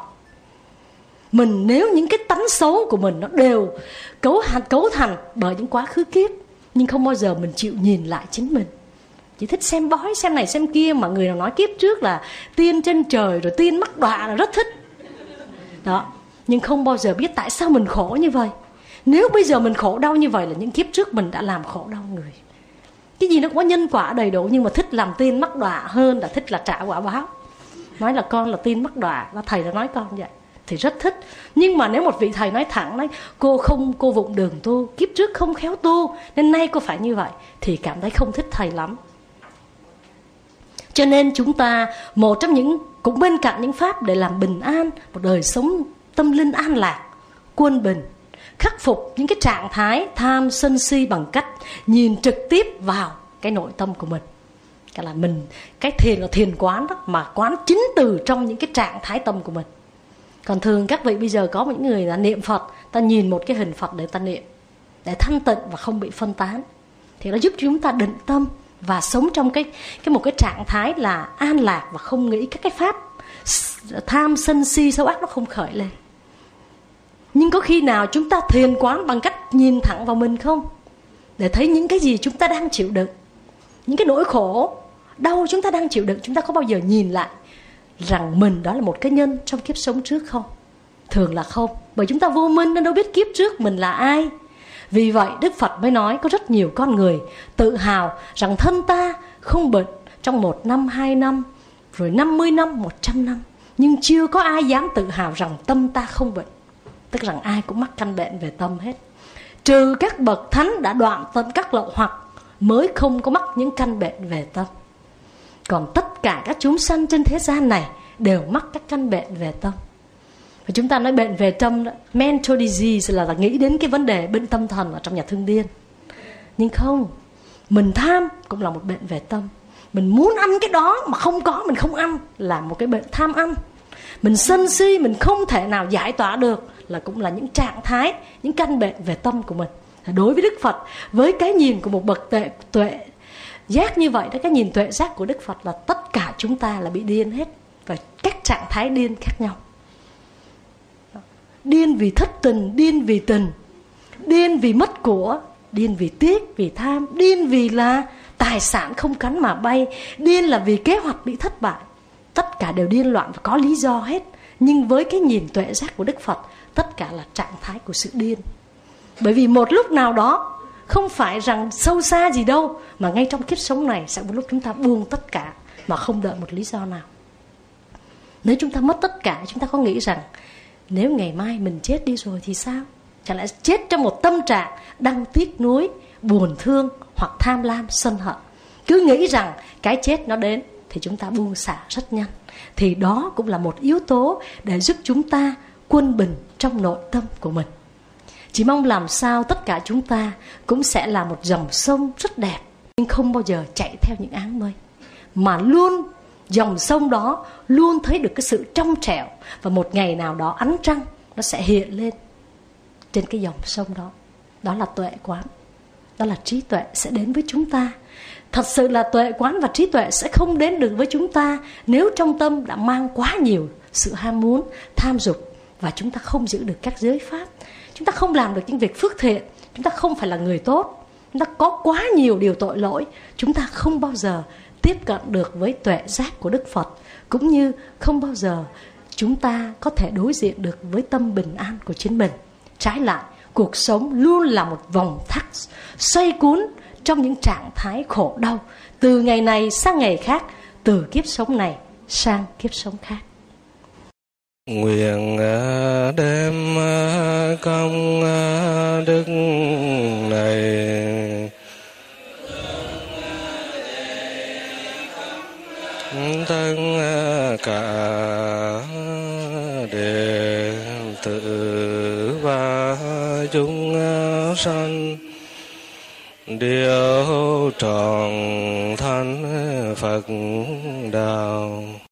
Mình nếu những cái tánh xấu của mình nó đều cấu, cấu thành bởi những quá khứ kiếp, nhưng không bao giờ mình chịu nhìn lại chính mình. Chỉ thích xem bói, xem này xem kia, mà người nào nói kiếp trước là tiên trên trời rồi tiên mắc đọa là rất thích. Đó. Nhưng không bao giờ biết tại sao mình khổ như vậy. Nếu bây giờ mình khổ đau như vậy là những kiếp trước mình đã làm khổ đau người. Cái gì nó cũng có nhân quả đầy đủ, nhưng mà thích làm tiên mắc đọa hơn là thích là trả quả báo. Nói là con là tiên mắc đọa, và thầy đã nói con vậy thì rất thích. Nhưng mà nếu một vị thầy nói thẳng, nói cô không, cô vụng đường tu, kiếp trước không khéo tu nên nay cô phải như vậy, thì cảm thấy không thích thầy lắm. Cho nên chúng ta, một trong những, cũng bên cạnh những pháp để làm bình an một đời sống tâm linh an lạc, quân bình, khắc phục những cái trạng thái tham sân si bằng cách nhìn trực tiếp vào cái nội tâm của mình. Cái là mình, cái thiền là thiền quán đó, mà quán chính từ trong những cái trạng thái tâm của mình. Còn thường các vị bây giờ có những người là niệm Phật, ta nhìn một cái hình Phật để ta niệm, để thanh tịnh và không bị phân tán, thì nó giúp chúng ta định tâm và sống trong cái, cái một cái trạng thái là an lạc, và không nghĩ các cái pháp tham sân si xấu ác nó không khởi lên. Nhưng có khi nào chúng ta thiền quán bằng cách nhìn thẳng vào mình không? Để thấy những cái gì chúng ta đang chịu đựng, những cái nỗi khổ đau chúng ta đang chịu đựng, chúng ta có bao giờ nhìn lại rằng mình đó là một cái nhân trong kiếp sống trước không? Thường là không, bởi chúng ta vô minh nên đâu biết kiếp trước mình là ai. Vì vậy Đức Phật mới nói có rất nhiều con người tự hào rằng thân ta không bệnh trong một năm, hai năm, rồi năm mươi năm, một trăm năm. Nhưng chưa có ai dám tự hào rằng tâm ta không bệnh. Tức rằng ai cũng mắc căn bệnh về tâm hết. Trừ các bậc thánh đã đoạn tâm các lậu hoặc mới không có mắc những căn bệnh về tâm. Còn tất cả các chúng sanh trên thế gian này đều mắc các căn bệnh về tâm. Và chúng ta nói bệnh về tâm đó, mental disease là, là nghĩ đến cái vấn đề bệnh tâm thần ở trong nhà thương điên. Nhưng không, mình tham cũng là một bệnh về tâm. Mình muốn ăn cái đó mà không có, mình không ăn là một cái bệnh tham ăn. Mình sân si, mình không thể nào giải tỏa được là cũng là những trạng thái, những căn bệnh về tâm của mình. Đối với Đức Phật, với cái nhìn của một bậc tuệ, tuệ giác như vậy đó, cái nhìn tuệ giác của Đức Phật là tất cả chúng ta là bị điên hết. Và các trạng thái điên khác nhau. Điên vì thất tình, điên vì tình, điên vì mất của, điên vì tiếc, vì tham, điên vì là tài sản không cánh mà bay, điên là vì kế hoạch bị thất bại. Tất cả đều điên loạn và có lý do hết. Nhưng với cái nhìn tuệ giác của Đức Phật, tất cả là trạng thái của sự điên. Bởi vì một lúc nào đó, không phải rằng sâu xa gì đâu, mà ngay trong kiếp sống này sẽ một lúc chúng ta buông tất cả mà không đợi một lý do nào. Nếu chúng ta mất tất cả, chúng ta có nghĩ rằng nếu ngày mai mình chết đi rồi thì sao? Chẳng lẽ chết trong một tâm trạng đang tiếc nuối, buồn thương hoặc tham lam, sân hận. Cứ nghĩ rằng cái chết nó đến thì chúng ta buông xả rất nhanh. Thì đó cũng là một yếu tố để giúp chúng ta quân bình trong nội tâm của mình. Chỉ mong làm sao tất cả chúng ta cũng sẽ là một dòng sông rất đẹp, nhưng không bao giờ chạy theo những áng mây, mà luôn dòng sông đó luôn thấy được cái sự trong trẻo. Và một ngày nào đó ánh trăng nó sẽ hiện lên trên cái dòng sông đó. Đó là tuệ quán, đó là trí tuệ sẽ đến với chúng ta. Thật sự là tuệ quán và trí tuệ sẽ không đến được với chúng ta nếu trong tâm đã mang quá nhiều sự ham muốn, tham dục, và chúng ta không giữ được các giới pháp. Chúng ta không làm được những việc phước thiện. Chúng ta không phải là người tốt. Chúng ta có quá nhiều điều tội lỗi. Chúng ta không bao giờ tiếp cận được với tuệ giác của Đức Phật, cũng như không bao giờ chúng ta có thể đối diện được với tâm bình an của chính mình. Trái lại, cuộc sống luôn là một vòng thắt xoay cuốn trong những trạng thái khổ đau, từ ngày này sang ngày khác, từ kiếp sống này sang kiếp sống khác. Nguyện đem công đức này tất cả đệ tử và chúng sanh đều trọn thánh Phật đạo.